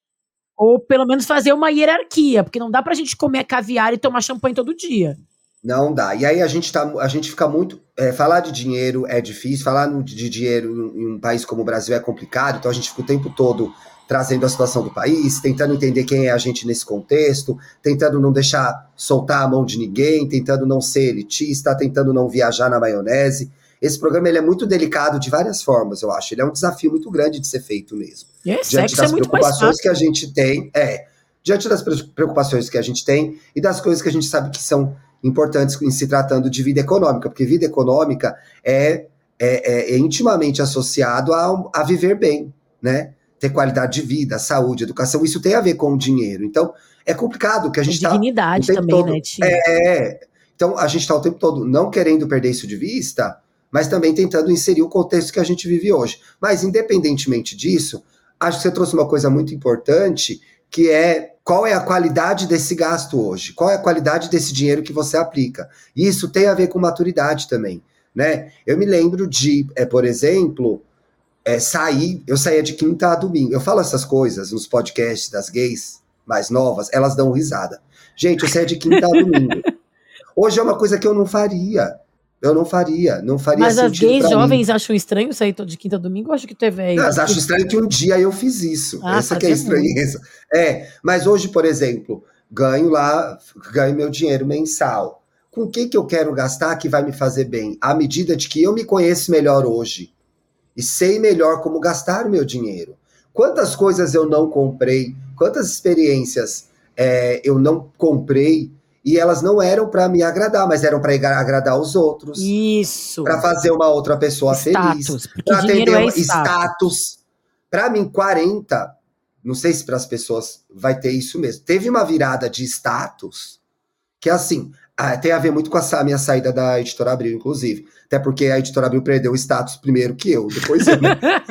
Ou pelo menos fazer uma hierarquia, porque não dá pra gente comer caviar e tomar champanhe todo dia. Não dá. E aí a gente, tá, a gente fica muito. É, falar de dinheiro é difícil, falar no- de dinheiro em, em um país como o Brasil é complicado, então a gente fica o tempo todo trazendo a situação do país, tentando entender quem é a gente nesse contexto, tentando não deixar soltar a mão de ninguém, tentando não ser elitista, tentando não viajar na maionese. Esse programa ele é muito delicado de várias formas, eu acho. Ele é um desafio muito grande de ser feito mesmo. É, Diante sexo é das muito mais preocupações fácil. que a gente tem, é, diante das preocupações que a gente tem e das coisas que a gente sabe que são importantes em se tratando de vida econômica, porque vida econômica é, é, é intimamente associado a, a viver bem, né? Ter qualidade de vida, saúde, educação, isso tem a ver com o dinheiro. Então, é complicado que a gente está o Dignidade tempo também, todo... né, Tia? É, então a gente está o tempo todo não querendo perder isso de vista, mas também tentando inserir o contexto que a gente vive hoje. Mas, independentemente disso, acho que você trouxe uma coisa muito importante, que é qual é a qualidade desse gasto hoje, qual é a qualidade desse dinheiro que você aplica. E isso tem a ver com maturidade também, né? Eu me lembro de, é, por exemplo, é, sair, eu saía de quinta a domingo. Eu falo essas coisas nos podcasts das gays mais novas, elas dão risada. Gente, eu saía de quinta a domingo. Hoje é uma coisa que eu não faria. Eu não faria, não faria Mas as sentido gays pra mim. jovens acham estranho sair todo de quinta a domingo? Eu acho que tu é velho. Elas acham estranho que um dia eu fiz isso. Ah, Essa que é a fazia muito. estranheza. É, mas hoje, por exemplo, ganho lá, ganho meu dinheiro mensal. com o que, que eu quero gastar que vai me fazer bem? À medida de que eu me conheço melhor hoje e sei melhor como gastar o meu dinheiro. Quantas coisas eu não comprei, quantas experiências é, eu não comprei e elas não eram para me agradar, mas eram para agradar os outros. Isso. Para fazer uma outra pessoa status, feliz. Porque dinheiro é status. status. Para mim, quarenta, não sei se para as pessoas vai ter isso mesmo. Teve uma virada de status que, assim, tem a ver muito com a minha saída da Editora Abril, inclusive. Até porque a Editora Abril perdeu o status primeiro que eu, depois eu.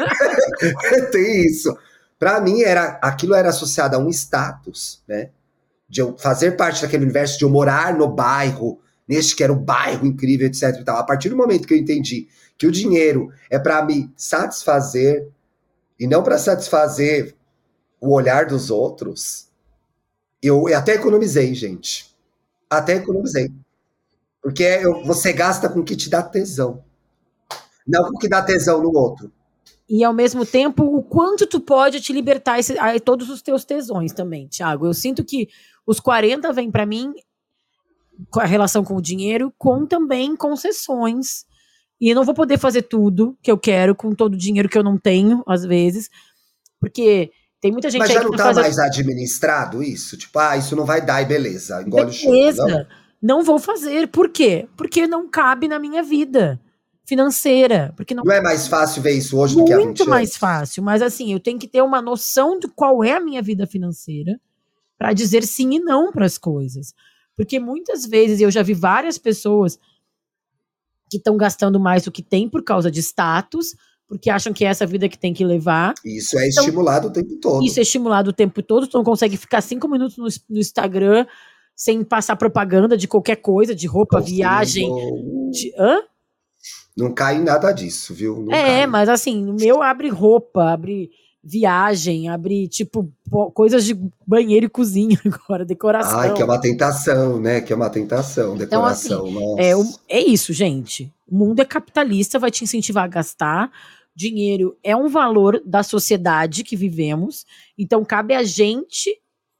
Tem isso. Para mim, era, aquilo era associado a um status, né? De eu fazer parte daquele universo, de eu morar no bairro, neste que era o bairro incrível, etc e tal. A partir do momento que eu entendi que o dinheiro é para me satisfazer e não para satisfazer o olhar dos outros, eu, eu até economizei, gente. Até economizei. Porque eu, você gasta com o que te dá tesão. Não com o que dá tesão no outro. E, ao mesmo tempo, o quanto tu pode te libertar esse, a, todos os teus tesões também, Thiago. Eu sinto que os quarenta vêm para mim, com a relação com o dinheiro, com também concessões. E eu não vou poder fazer tudo que eu quero com todo o dinheiro que eu não tenho, às vezes. Porque tem muita gente... Mas aí já que não tá tá fazendo... mais administrado isso? Tipo, ah, isso não vai dar e beleza, engole beleza. o choro. Não? não vou fazer. Por quê? Porque não cabe na minha vida financeira. Porque não... não é mais fácil ver isso hoje do que há vinte anos? Muito mais fácil. Mas assim, eu tenho que ter uma noção de qual é a minha vida financeira para dizer sim e não para as coisas. Porque muitas vezes eu já vi várias pessoas que estão gastando mais do que tem por causa de status, porque acham que é essa vida que tem que levar. Isso é então, estimulado o tempo todo. Isso é estimulado o tempo todo. Tu não consegue ficar cinco minutos no, no Instagram sem passar propaganda de qualquer coisa, de roupa, Consigo. viagem. De, hã? Não cai em nada disso, viu? Não é, cai. Mas assim, no meu abre roupa, abre viagem, abre, tipo, coisas de banheiro e cozinha agora, decoração. Ai, que é uma tentação, né? Que é uma tentação, decoração. Então, assim, é, é isso, gente. O mundo é capitalista, vai te incentivar a gastar. Dinheiro é um valor da sociedade que vivemos, então cabe a gente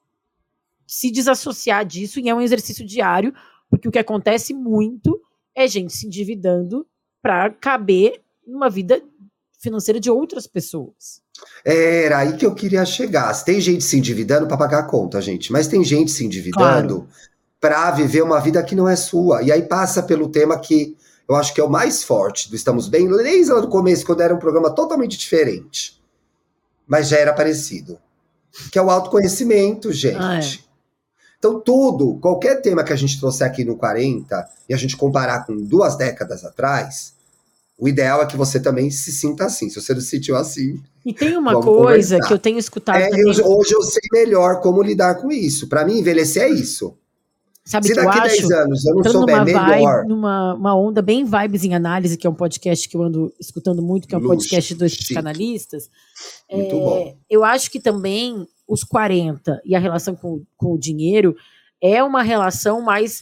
se desassociar disso, e é um exercício diário, porque o que acontece muito é gente se endividando para caber numa vida financeira de outras pessoas. Era aí que eu queria chegar. Tem gente se endividando para pagar a conta, gente, mas tem gente se endividando claro. para viver uma vida que não é sua. E aí passa pelo tema que eu acho que é o mais forte do Estamos Bem, desde lá do começo, quando era um programa totalmente diferente, mas já era parecido, que é o autoconhecimento, gente. Ah, é. Então tudo, qualquer tema que a gente trouxer aqui no quarenta, e a gente comparar com duas décadas atrás, o ideal é que você também se sinta assim. Se você não se sentiu assim... E tem uma coisa conversar. que eu tenho escutado é, também... Eu, hoje eu sei melhor como lidar com isso. Para mim, envelhecer é isso. Sabe Se que daqui eu acho, dez anos eu não entrando souber numa melhor... Vibe, numa uma onda bem Vibes em Análise, que é um podcast que eu ando escutando muito, que é um Luxo, podcast dos chique. psicanalistas. Muito é, bom. Eu acho que também os quarenta e a relação com, com o dinheiro é uma relação mais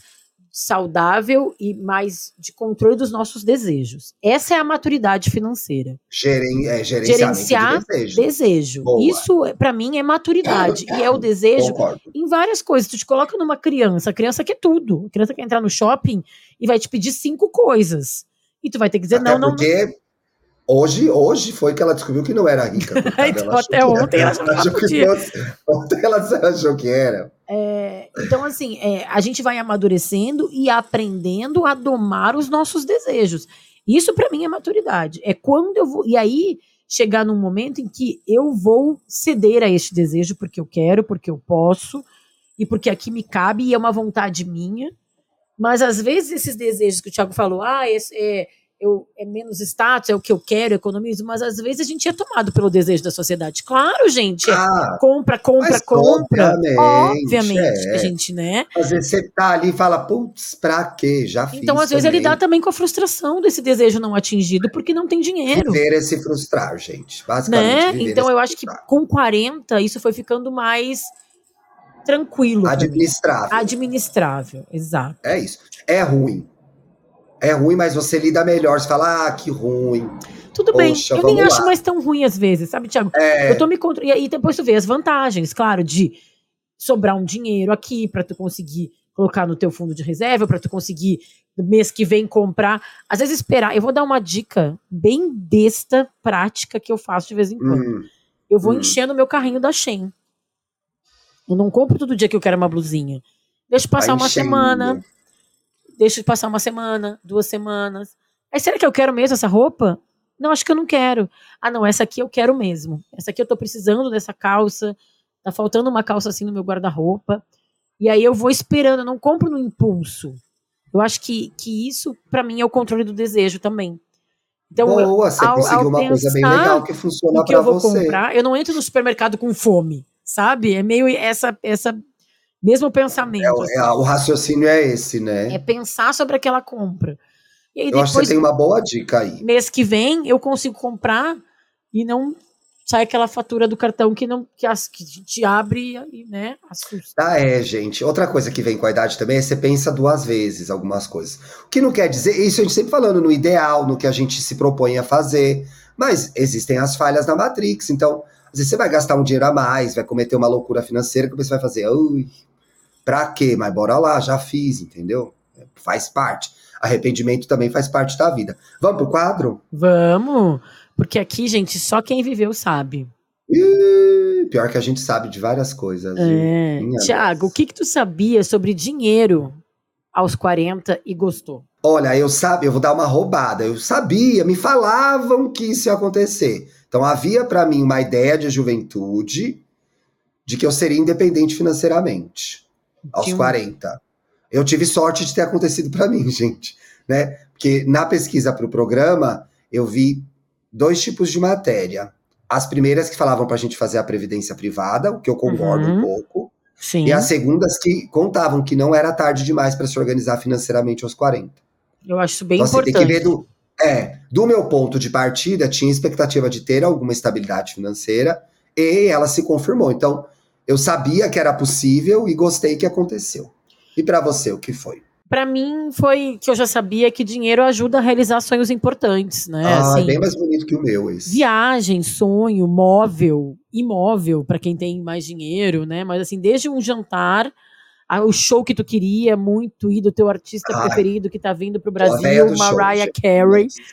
saudável e mais de controle dos nossos desejos. Essa é a maturidade financeira. Geren, é, gerenciar de desejo. desejo. Isso, para mim, é maturidade. E é o desejo Concordo. em várias coisas. Tu te coloca numa criança, a criança quer tudo. A criança quer entrar no shopping e vai te pedir cinco coisas. E tu vai ter que dizer até não, não, porque não. Hoje, hoje foi que ela descobriu que não era rica. então, ela até ontem ela achou que, que fosse, ontem ela achou que era. É, então, assim, é, a gente vai amadurecendo e aprendendo a domar os nossos desejos. Isso, para mim, é maturidade. É quando eu vou... E aí, chegar num momento em que eu vou ceder a este desejo porque eu quero, porque eu posso, e porque aqui me cabe, e é uma vontade minha. Mas, às vezes, esses desejos que o Thiago falou, ah, esse é... Eu, é menos status, é o que eu quero, economizo, mas às vezes a gente é tomado pelo desejo da sociedade. Claro, gente, ah, é compra, compra, compra. Obviamente, obviamente é. que a gente, né? Às vezes você tá ali e fala, putz, pra quê? Já fiz. Então, às vezes, também. ele dá também com a frustração desse desejo não atingido, porque não tem dinheiro. Viver é se frustrar, gente. Basicamente, né? Então, eu acho que com quarenta, isso foi ficando mais tranquilo. Administrável. Administrável, exato. É isso. É ruim. É ruim, mas você lida melhor. Você fala, ah, que ruim. Tudo Poxa, bem, eu nem lá. acho mais tão ruim às vezes, sabe, Thiago? É... Eu tô me controlando. E aí depois tu vê as vantagens, claro, de sobrar um dinheiro aqui pra tu conseguir colocar no teu fundo de reserva para tu conseguir no mês que vem comprar. Às vezes esperar. Eu vou dar uma dica bem besta, prática, que eu faço de vez em quando. Hum, Eu vou hum. enchendo meu carrinho da Shein. Eu não compro todo dia que eu quero uma blusinha. Deixa passar Vai uma enchendo. semana. Deixa passar uma semana, duas semanas. Aí, será que eu quero mesmo essa roupa? Não, acho que eu não quero. Ah, não, essa aqui eu quero mesmo. Essa aqui eu tô precisando dessa calça. Tá faltando uma calça assim no meu guarda-roupa. E aí eu vou esperando, eu não compro no impulso. Eu acho que, que isso, pra mim, é o controle do desejo também. Então, eu, Boa, você ao, conseguiu ao uma coisa bem pensar legal que no funciona que eu pra vou você. comprar, eu não entro no supermercado com fome, sabe? É meio essa, essa mesmo É, pensamento, o- é, assim. o raciocínio é esse, É né? pensar sobre aquela compra. E aí Eu acho que você depois, tem uma boa dica aí. mês que vem, eu consigo comprar e não sai aquela fatura do cartão que não que, as, que a gente abre e, né, assusta. Ah, é, gente. Outra coisa que vem com a idade também é você pensa duas vezes algumas coisas. O que não quer dizer, isso a gente sempre falando no ideal, no que a gente se propõe a fazer, mas existem as falhas na Matrix, então, às vezes você vai gastar um dinheiro a mais, vai cometer uma loucura financeira que você vai fazer, ui, pra quê? Mas bora lá, já fiz, entendeu? Faz parte. Arrependimento também faz parte da vida. Vamos pro quadro? Vamos, porque aqui, gente, só quem viveu sabe. Ih, pior que a gente sabe de várias coisas, viu? É. Minha Tiago, o nossa. que que tu sabia sobre dinheiro aos quarenta e gostou? Olha, eu sabia, eu vou dar uma roubada. Eu sabia, me falavam que isso ia acontecer. Então havia para mim uma ideia de juventude de que eu seria independente financeiramente aos Tinha um... quarenta. Eu tive sorte de ter acontecido para mim, gente, né? Porque na pesquisa para o programa eu vi dois tipos de matéria. As primeiras que falavam para a gente fazer a previdência privada, o que eu concordo um Uhum, pouco, e as sim, segundas que contavam que não era tarde demais para se organizar financeiramente aos quarenta. eu acho isso bem Então, assim, tem que ver importante. do. É, do meu ponto de partida, tinha expectativa de ter alguma estabilidade financeira e ela se confirmou. Então, eu sabia que era possível e gostei que aconteceu. E para você, o que foi? Para mim foi que eu já sabia que dinheiro ajuda a realizar sonhos importantes, né? Ah, é Assim, bem mais bonito que o meu esse. viagem, sonho, móvel, imóvel para quem tem mais dinheiro, né? Mas assim, desde um jantar, o show que tu queria muito ir do teu artista Ai, preferido que tá vindo pro sou a véia Brasil, do show, Mariah gente. Carey. Nossa,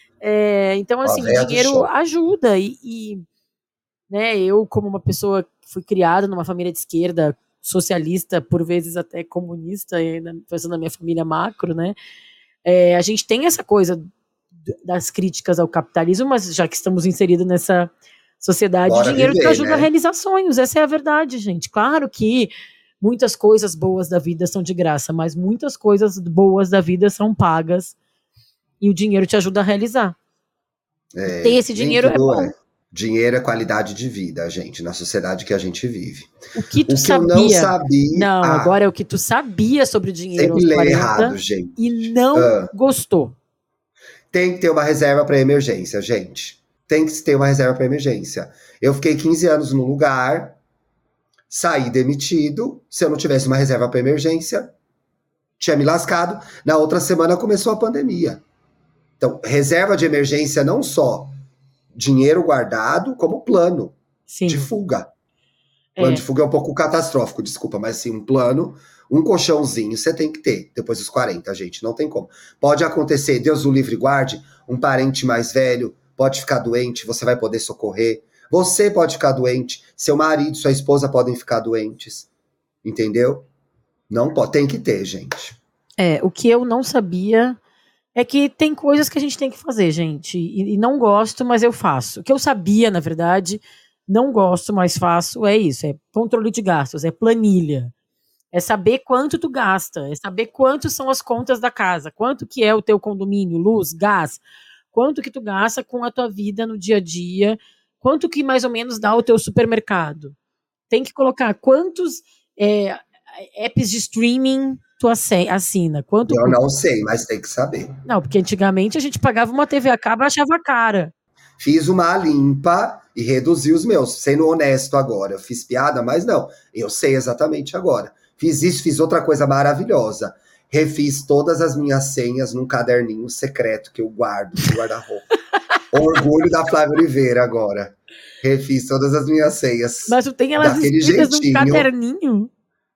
É, então, a assim, o véia do dinheiro show. ajuda e, e, né, eu como uma pessoa que fui criada numa família de esquerda, socialista, por vezes até comunista, pensando na minha família macro, né? É, a gente tem essa coisa das críticas ao capitalismo, mas já que estamos inseridos nessa sociedade, o Bora dinheiro te viver, ajuda a né? realizar sonhos, essa é a verdade, gente. Claro que muitas coisas boas da vida são de graça, mas muitas coisas boas da vida são pagas e o dinheiro te ajuda a realizar. E ter É, esse nem dinheiro é tudo bom. é. Dinheiro é qualidade de vida, gente, na sociedade que a gente vive. O que tu O que eu não sabia? sabia. Não, Ah, agora é o que tu sabia sobre dinheiro sempre aos lê errado, quarenta e gente. não Ah, gostou. tem que ter uma reserva para emergência, gente. Tem que ter uma reserva para emergência. Eu fiquei quinze anos no lugar, saí demitido. Se eu não tivesse uma reserva para emergência, tinha me lascado. Na outra semana começou a pandemia. Então, reserva de emergência não só dinheiro guardado, como plano de Sim, fuga. Plano de é. fuga é um pouco catastrófico, desculpa, mas sim, um plano, um colchãozinho você tem que ter depois dos quarenta, gente, não tem como. Pode acontecer, Deus o livre e guarde, um parente mais velho pode ficar doente, você vai poder socorrer. Você pode ficar doente, seu marido, sua esposa podem ficar doentes, entendeu? Não pode, tem que ter, gente. É, o que eu não sabia é que tem coisas que a gente tem que fazer, gente. E, e não gosto, mas eu faço. O que eu sabia, na verdade, não gosto, mas faço, é isso: é controle de gastos, é planilha. É saber quanto tu gasta, é saber quanto são as contas da casa, quanto que é o teu condomínio, luz, gás, quanto que tu gasta com a tua vida no dia a dia, quanto que mais ou menos dá o teu supermercado. Tem que colocar quantos é, apps de streaming tu assina, quanto Eu custa. não sei, mas tem que saber. Não, porque antigamente a gente pagava uma T V a cabo e achava cara. Fiz uma limpa e reduzi os meus, sendo honesto agora. Eu fiz piada, mas não, eu sei exatamente agora. Fiz isso, fiz outra coisa maravilhosa. Refiz todas as minhas senhas num caderninho secreto que eu guardo no guarda-roupa. Orgulho da Flávia Oliveira agora. Refiz todas as minhas senhas Mas tu tem elas daquele escritas num jeitinho. caderninho.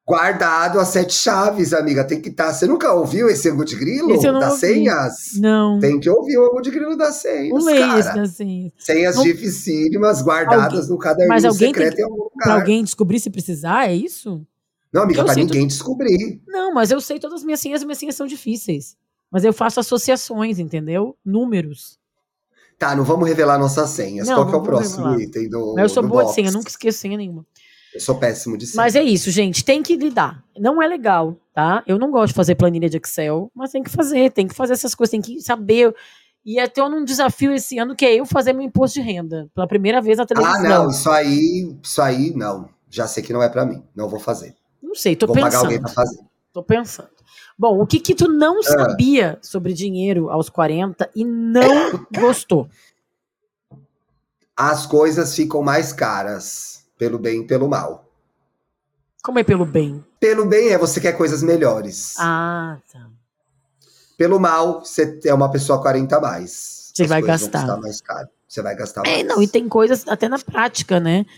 Guardado as sete chaves, amiga. Tem que estar. Tá. Você nunca ouviu esse ângulo de grilo Esse eu não das ouvi. senhas? Não. Tem que ouvir o ângulo de grilo das senhas, Não leio cara. esse das senhas. Senhas Não... dificílimas guardadas alguém... no caderninho Mas alguém secreto tem que... em algum lugar. Pra alguém descobrir se precisar, é isso? Não, amiga, pra ninguém tu... descobrir. Não, mas eu sei todas as minhas senhas e minhas senhas são difíceis. Mas eu faço associações, entendeu? Números. Tá, não vamos revelar nossas senhas. Não, Qual que é o não próximo revelar. item do Mas eu sou do boa box? de senha, eu nunca esqueço senha nenhuma. Eu sou péssimo de senha. Mas é isso, gente, tem que lidar. Não é legal, tá? Eu não gosto de fazer planilha de Excel, mas tem que fazer, tem que fazer essas coisas, tem que saber. E até eu num desafio esse ano que é eu fazer meu imposto de renda, pela primeira vez na televisão. Ah, não, isso aí, isso aí, não. Já sei que não é pra mim, não vou fazer. Não sei, tô vou pensando. Vou pagar alguém pra fazer. Tô pensando. Bom, o que que tu não ah. sabia sobre dinheiro aos quarenta e não gostou? As coisas ficam mais caras, pelo bem e pelo mal. Como é pelo bem? Pelo bem é você quer coisas melhores. Ah, tá. Pelo mal, você é uma pessoa quarenta a mais. Você As vai coisas gastar. Vão custar mais caro. Você vai gastar é, mais. Não, e tem coisas até na prática, né?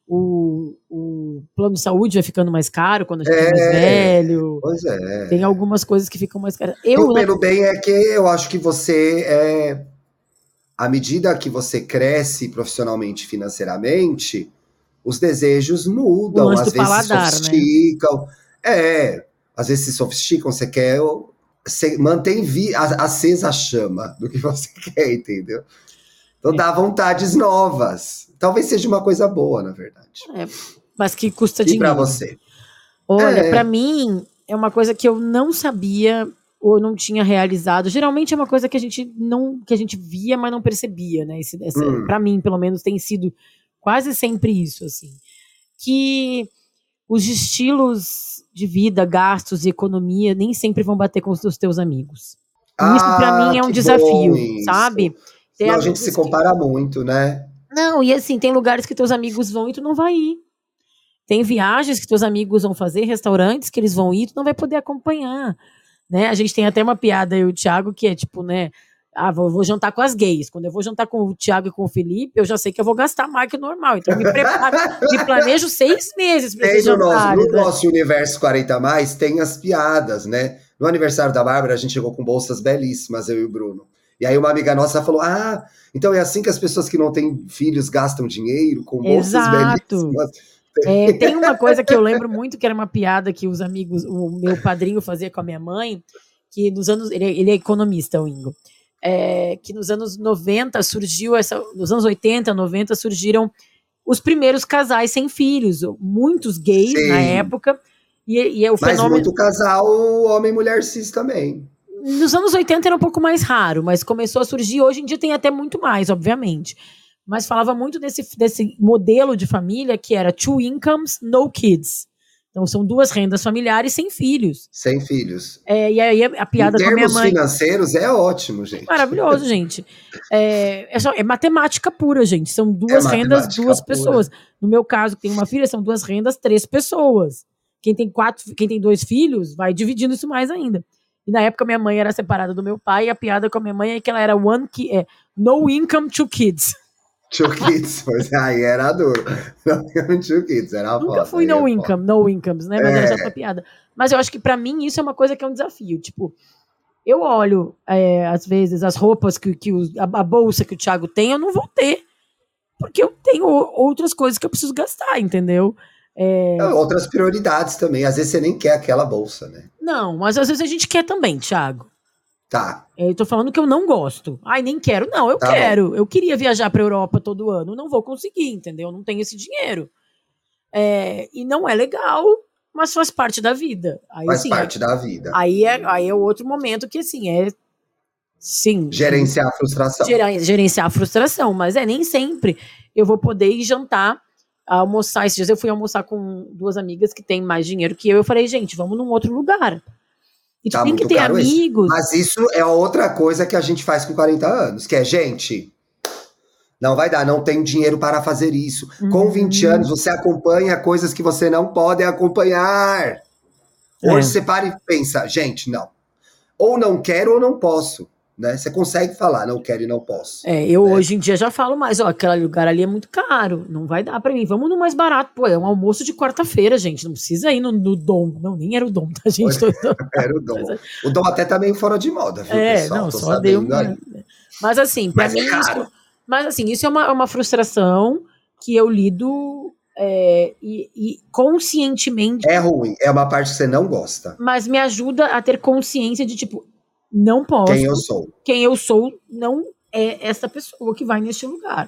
O, o plano de saúde vai ficando mais caro quando a gente é, é mais velho. Pois é. Tem algumas coisas que ficam mais caras. Eu, o pelo bem é que eu acho que você é... À medida que você cresce profissionalmente, financeiramente, os desejos mudam, às vezes paladar, se sofisticam. Né? É, às vezes se sofisticam, você quer... Você mantém vi, acesa a chama do que você quer, entendeu? Então é. dá vontades novas. Talvez seja uma coisa boa, na verdade. É, mas que custa e dinheiro. E pra você? Olha, é. pra mim, é uma coisa que eu não sabia ou não tinha realizado. Geralmente é uma coisa que a gente não, que a gente via, mas não percebia, né? Esse, essa, hum. Pra mim, pelo menos, tem sido quase sempre isso, assim. Que os estilos de vida, gastos e economia nem sempre vão bater com os dos teus amigos. Ah, isso, pra mim, é um desafio, sabe? Tem Não, a gente se compara que... muito, né? Não, e assim, tem lugares que teus amigos vão e tu não vai ir. Tem viagens que teus amigos vão fazer, restaurantes que eles vão ir, tu não vai poder acompanhar. Né? A gente tem até uma piada, eu e o Thiago, que é tipo, né? Ah, vou, vou jantar com as gays. Quando eu vou jantar com o Thiago e com o Felipe, eu já sei que eu vou gastar mais que o normal. Então eu me preparo, me planejo seis meses para esse jantar. No, nosso, no né? nosso universo quarenta mais, tem as piadas, né? No aniversário da Bárbara, a gente chegou com bolsas belíssimas, eu e o Bruno. E aí uma amiga nossa falou, ah, então é assim que as pessoas que não têm filhos gastam dinheiro, com bolsas Exato. belíssimas. É, tem uma coisa que eu lembro muito, que era uma piada que os amigos, o meu padrinho fazia com a minha mãe, que nos anos, ele, ele é economista, o Ingo, é, que nos anos noventa surgiu, essa, nos anos oitenta, noventa surgiram os primeiros casais sem filhos, muitos gays Sim. na época, e, e é o fenômeno... Mas muito casal homem e mulher cis também. Nos anos oitenta era um pouco mais raro, mas começou a surgir, hoje em dia tem até muito mais, obviamente. Mas falava muito desse, desse modelo de família que era two incomes, no kids. Então são duas rendas familiares sem filhos. Sem filhos. É, e aí a, a piada com a minha mãe... Em termos financeiros é ótimo, gente. Maravilhoso, gente. É, é, só, é matemática pura, gente. São duas é rendas, duas pura. pessoas. No meu caso, que tem uma filha, são duas rendas, três pessoas. Quem tem quatro, quem tem dois filhos, vai dividindo isso mais ainda. E na época minha mãe era separada do meu pai, e a piada com a minha mãe é que ela era one ki- é, no income, two kids. Two kids, pois aí era duro. No two kids, era Nunca foda, fui no income, no incomes, né? Mas é. era já uma piada. Mas eu acho que pra mim isso é uma coisa que é um desafio. Tipo, eu olho, é, às vezes, as roupas, que, que os, a, a bolsa que o Thiago tem, eu não vou ter. Porque eu tenho outras coisas que eu preciso gastar, entendeu? É... Outras prioridades também. Às vezes você nem quer aquela bolsa, né? Não, mas às vezes a gente quer também, Thiago. Tá. Eu tô falando que eu não gosto. Ai, nem quero. Não, eu tá quero. Bom. Eu queria viajar pra Europa todo ano. Não vou conseguir, entendeu? Não tenho esse dinheiro. É, e não é legal, mas faz parte da vida. Aí, faz assim, parte é, da vida. Aí é, aí é outro momento que, assim, é... Sim. Gerenciar a frustração. Ger- gerenciar a frustração. Mas é, nem sempre eu vou poder ir jantar, almoçar. Esses dias eu fui almoçar com duas amigas que têm mais dinheiro que eu. Eu falei, gente, vamos num outro lugar. E tu tá tem que ter amigos. Isso. Mas isso é outra coisa que a gente faz com quarenta anos, que é, gente, não vai dar, não tem dinheiro para fazer isso. Uhum. Com vinte anos, você acompanha coisas que você não pode acompanhar. Hoje é. Você para e pensa, gente, não. Ou não quero ou não posso. né? Você consegue falar, não quero e não posso. É, eu né? hoje em dia já falo mais, ó, aquele lugar ali é muito caro, não vai dar pra mim, vamos no mais barato, pô, é um almoço de quarta-feira, gente, não precisa ir no, no Dom, não, nem era o Dom, tá, gente? Tô, tô... Era o Dom. O Dom até tá meio fora de moda, viu, É, pessoal? não, Tô só deu sabendo uma... aí. Mas assim, pra Mas mim, é caro. isso, mas assim, isso é uma, uma frustração que eu lido é, e, e conscientemente, É ruim, é uma parte que você não gosta. mas me ajuda a ter consciência de, tipo, não posso, Quem eu sou. quem eu sou não é essa pessoa que vai neste lugar.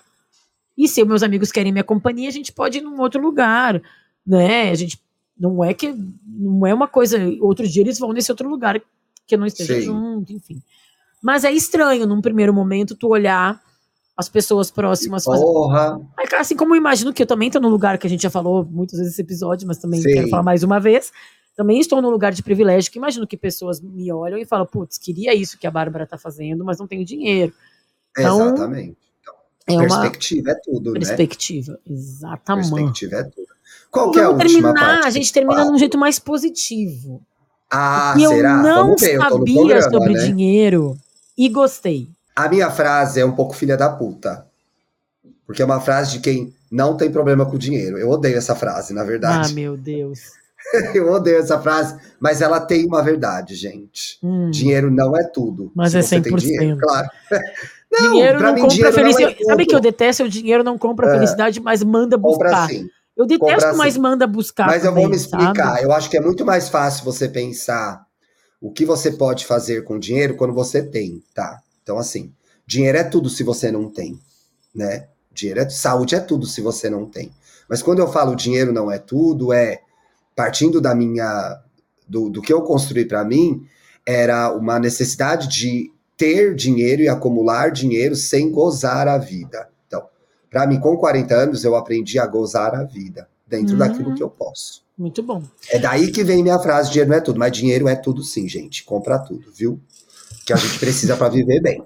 E se meus amigos querem minha companhia, a gente pode ir num outro lugar, né? A gente não é que não é uma coisa, outro dia eles vão nesse outro lugar que eu não esteja Sim. junto, enfim. Mas é estranho num primeiro momento tu olhar as pessoas próximas fazendo. Porra! Assim como eu imagino que eu também estou num lugar que a gente já falou muitas vezes esse episódio, mas também Sim. quero falar mais uma vez. Também estou num lugar de privilégio que imagino que pessoas me olham e falam, putz, queria isso que a Bárbara está fazendo, mas não tenho dinheiro. Então, Exatamente. Então, é perspectiva uma é tudo, perspectiva, né? exatamente. Perspectiva é tudo. Qual E que é a vamos última terminar, parte? a gente termina num jeito mais positivo. Ah, E eu será? não Vamos ver, eu tô no sabia programa, sobre né? dinheiro e gostei. A minha frase é um pouco filha da puta. Porque é uma frase de quem não tem problema com dinheiro. Eu odeio essa frase, na Ah, verdade. meu Deus. Eu odeio essa frase, mas ela tem uma verdade, gente. Hum, Dinheiro não é tudo. mas se é você cem por tem dinheiro, cento. claro. Não, Dinheiro pra não mim, compra dinheiro não é felicidade. Sabe que eu tudo. detesto? O dinheiro não compra É, felicidade, mas manda compra buscar. sim. Eu detesto, Compra mas sim. manda buscar Mas eu também, vou me explicar. sabe? Eu acho que é muito mais fácil você pensar o que você pode fazer com dinheiro quando você tem, tá? Então, assim, dinheiro é tudo se você não tem, né? Dinheiro é saúde é tudo se você não tem. Mas quando eu falo dinheiro não é tudo, é partindo da minha do, do que eu construí para mim, era uma necessidade de ter dinheiro e acumular dinheiro sem gozar a vida. Então, para mim, com quarenta anos, eu aprendi a gozar a vida dentro Hum, daquilo que eu posso. Muito bom. É daí que vem minha frase: dinheiro não é tudo, mas dinheiro é tudo sim, gente. Compra tudo, viu? Que a gente precisa para viver bem.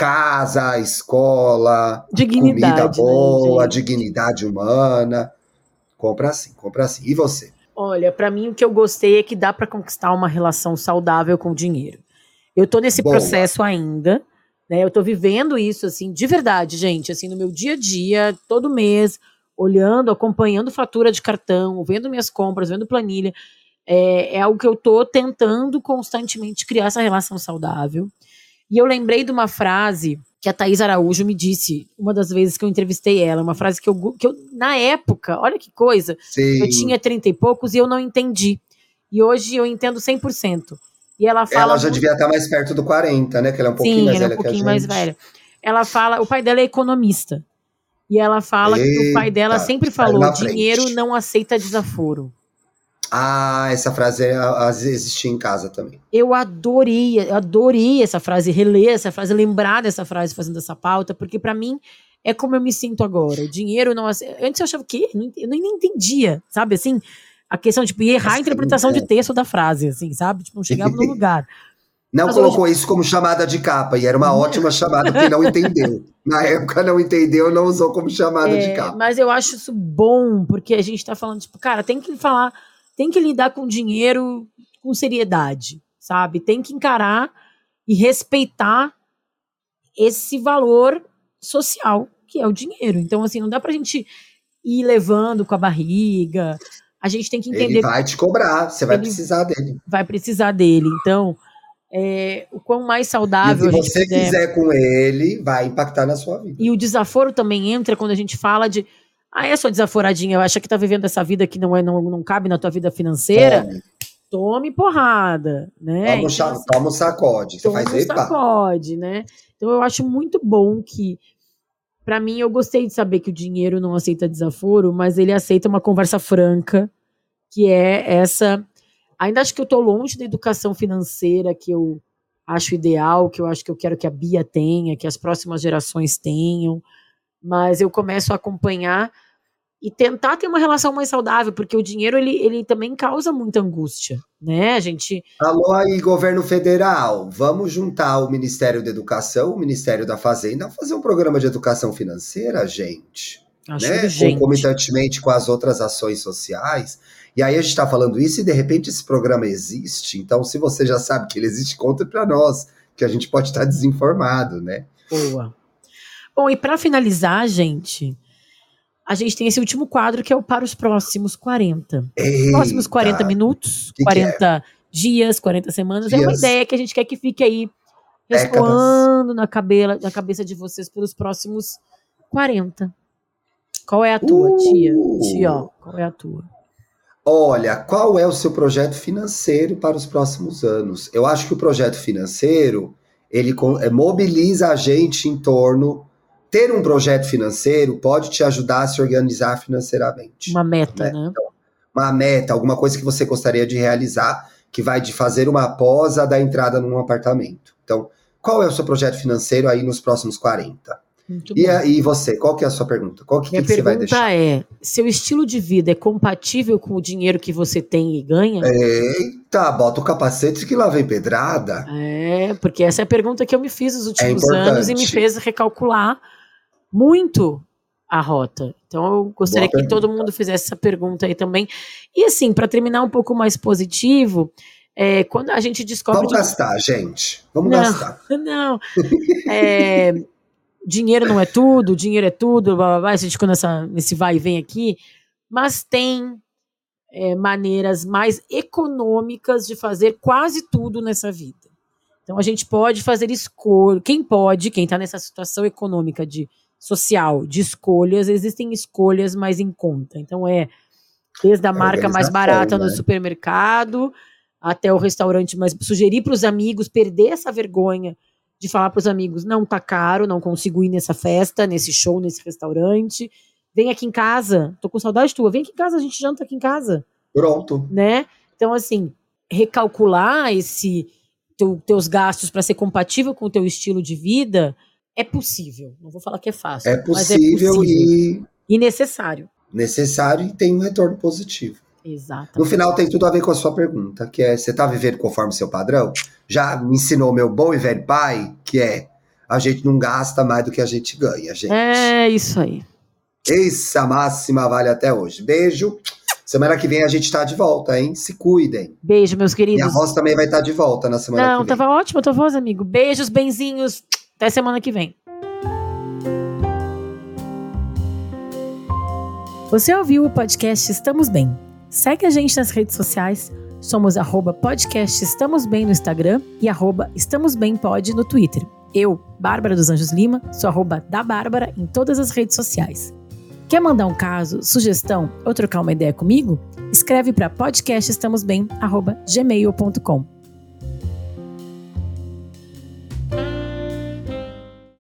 Casa, escola, comida Dignidade, boa, né, gente? dignidade humana. Compra sim, compra sim. E você? Olha, pra mim o que eu gostei é que dá pra conquistar uma relação saudável com o dinheiro. Eu tô nesse Boa. processo ainda, né? Eu tô vivendo isso assim, de verdade, gente, assim, no meu dia a dia, todo mês, olhando, acompanhando fatura de cartão, vendo minhas compras, vendo planilha. É, é algo que eu tô tentando constantemente criar essa relação saudável. E eu lembrei de uma frase que a Thaís Araújo me disse uma das vezes que eu entrevistei ela, uma frase que eu, que eu na época, olha que coisa, Sim. eu tinha trinta e poucos e eu não entendi. E hoje eu entendo cem por cento. E ela fala... Ela já devia estar mais perto do quarenta, né? Que ela é um pouquinho Sim, mais ela é um velha que a pouquinho mais gente. velha. Ela fala, o pai dela é economista. E ela fala que o pai dela Eita, sempre saiu falou, na dinheiro frente. não aceita desaforo. Ah, essa frase às vezes existia em casa também. Eu adorei, eu adorei essa frase, reler essa frase, lembrar dessa frase fazendo essa pauta, porque pra mim é como eu me sinto agora. O dinheiro não aceita. Antes eu achava que eu nem entendia, sabe assim? A questão de tipo, errar Assim, a interpretação é. de texto da frase, assim, sabe? Tipo, não chegava no lugar. Não Mas colocou hoje... isso como chamada de capa, e era uma ótima chamada, porque não entendeu. Na época não entendeu, não usou como chamada é, de capa. Mas eu acho isso bom, porque a gente tá falando, tipo, cara, tem que falar, tem que lidar com dinheiro com seriedade, sabe? Tem que encarar e respeitar esse valor social, que é o dinheiro. Então, assim, não dá pra gente ir levando com a barriga. A gente tem que entender... Ele vai te cobrar, você vai ele precisar dele. vai precisar dele. Então, é, o quão mais E o saudável que a gente você puder... fizer com ele vai impactar na sua vida. E o desaforo também entra quando a gente fala de... Ah, é sua desaforadinha, eu acho que tá vivendo essa vida que não, é, não, não cabe na tua vida financeira. Tome, Tome porrada, né? toma um, Então, cha- assim, toma um sacode, você toma faz um epa. sacode, né? Então eu acho muito bom que, pra mim, eu gostei de saber que o dinheiro não aceita desaforo, mas ele aceita uma conversa franca, que é essa... Ainda acho que eu tô longe da educação financeira que eu acho ideal, que eu acho que eu quero que a Bia tenha, que as próximas gerações tenham, mas eu começo a acompanhar e tentar ter uma relação mais saudável, porque o dinheiro, ele, ele também causa muita angústia, né? A gente... Alô aí, governo federal, vamos juntar o Ministério da Educação, o Ministério da Fazenda, fazer um programa de educação financeira, gente. Acho Né? urgente. Concomitantemente com as outras ações sociais. E aí a gente está falando isso e de repente esse programa existe. Então, se você já sabe que ele existe, conta para nós. que a gente pode estar desinformado, né? Boa. Bom, e para finalizar, gente, a gente tem esse último quadro que é o Para os Próximos quarenta. Eita, próximos quarenta minutos, que quarenta que é? dias, quarenta semanas. Dias. É uma ideia que a gente quer que fique aí ressoando na, cabela, na cabeça de vocês pelos próximos quarenta. Qual é a tua, uh, tia? Tia, qual é a tua? Olha, qual é o seu projeto financeiro para os próximos anos? Eu acho que o projeto financeiro, ele mobiliza a gente em torno... Ter um projeto financeiro pode te ajudar a se organizar financeiramente. Uma meta, né? né? Então, uma meta, alguma coisa que você gostaria de realizar, que vai te fazer uma pós da entrada num apartamento. Então, qual é o seu projeto financeiro aí nos próximos quarenta? Muito e, bom. a, e você, qual que é a sua pergunta? Qual que, Minha que, que você vai deixar? Minha pergunta é, seu estilo de vida é compatível com o dinheiro que você tem e ganha? Eita, bota o capacete que lá vem pedrada. É, porque essa é a pergunta que eu me fiz nos últimos é anos e me fez recalcular muito a rota. Então eu gostaria Boa que pergunta. todo mundo fizesse essa pergunta aí também. E assim, para terminar um pouco mais positivo, é, quando a gente descobre... Vamos de... gastar, gente. Vamos não, gastar. Não, é, dinheiro não é tudo, dinheiro é tudo, blá, blá, blá, a gente ficou nessa, nesse vai e vem aqui, mas tem é, maneiras mais econômicas de fazer quase tudo nessa vida. Então a gente pode fazer escolha, quem pode, quem está nessa situação econômica de social, de escolhas, existem escolhas mais em conta. Então é desde a marca mais barata né? no supermercado até o restaurante mais... Sugerir para os amigos, perder essa vergonha de falar para os amigos, não tá caro, não consigo ir nessa festa, nesse show, nesse restaurante. Vem aqui em casa, tô com saudade tua, vem aqui em casa, a gente janta aqui em casa. Pronto. Né? Então assim, recalcular esse teu, teus gastos para ser compatível com o teu estilo de vida... É possível, não vou falar que é fácil, é possível, mas é possível e... e necessário. Necessário e tem um retorno positivo. Exato. No final tem tudo a ver com a sua pergunta, que é, você está vivendo conforme seu padrão? Já me ensinou meu bom e velho pai, que é, a gente não gasta mais do que a gente ganha, gente. É isso aí. Essa máxima vale até hoje. Beijo. Semana que vem a gente tá de volta, hein? Se cuidem. Beijo, meus queridos. Minha voz também vai estar de volta na semana não, que vem. Não, tava ótima a tua voz, amigo. Beijos, benzinhos. Até semana que vem. Você ouviu o podcast Estamos Bem? Segue a gente nas redes sociais. Somos arroba podcast Estamos Bem no Instagram e arroba Estamos Bem Pod no Twitter. Eu, Bárbara dos Anjos Lima, sou arroba da Bárbara em todas as redes sociais. Quer mandar um caso, sugestão ou trocar uma ideia comigo? Escreve para podcast estamos bem arroba gmail ponto com.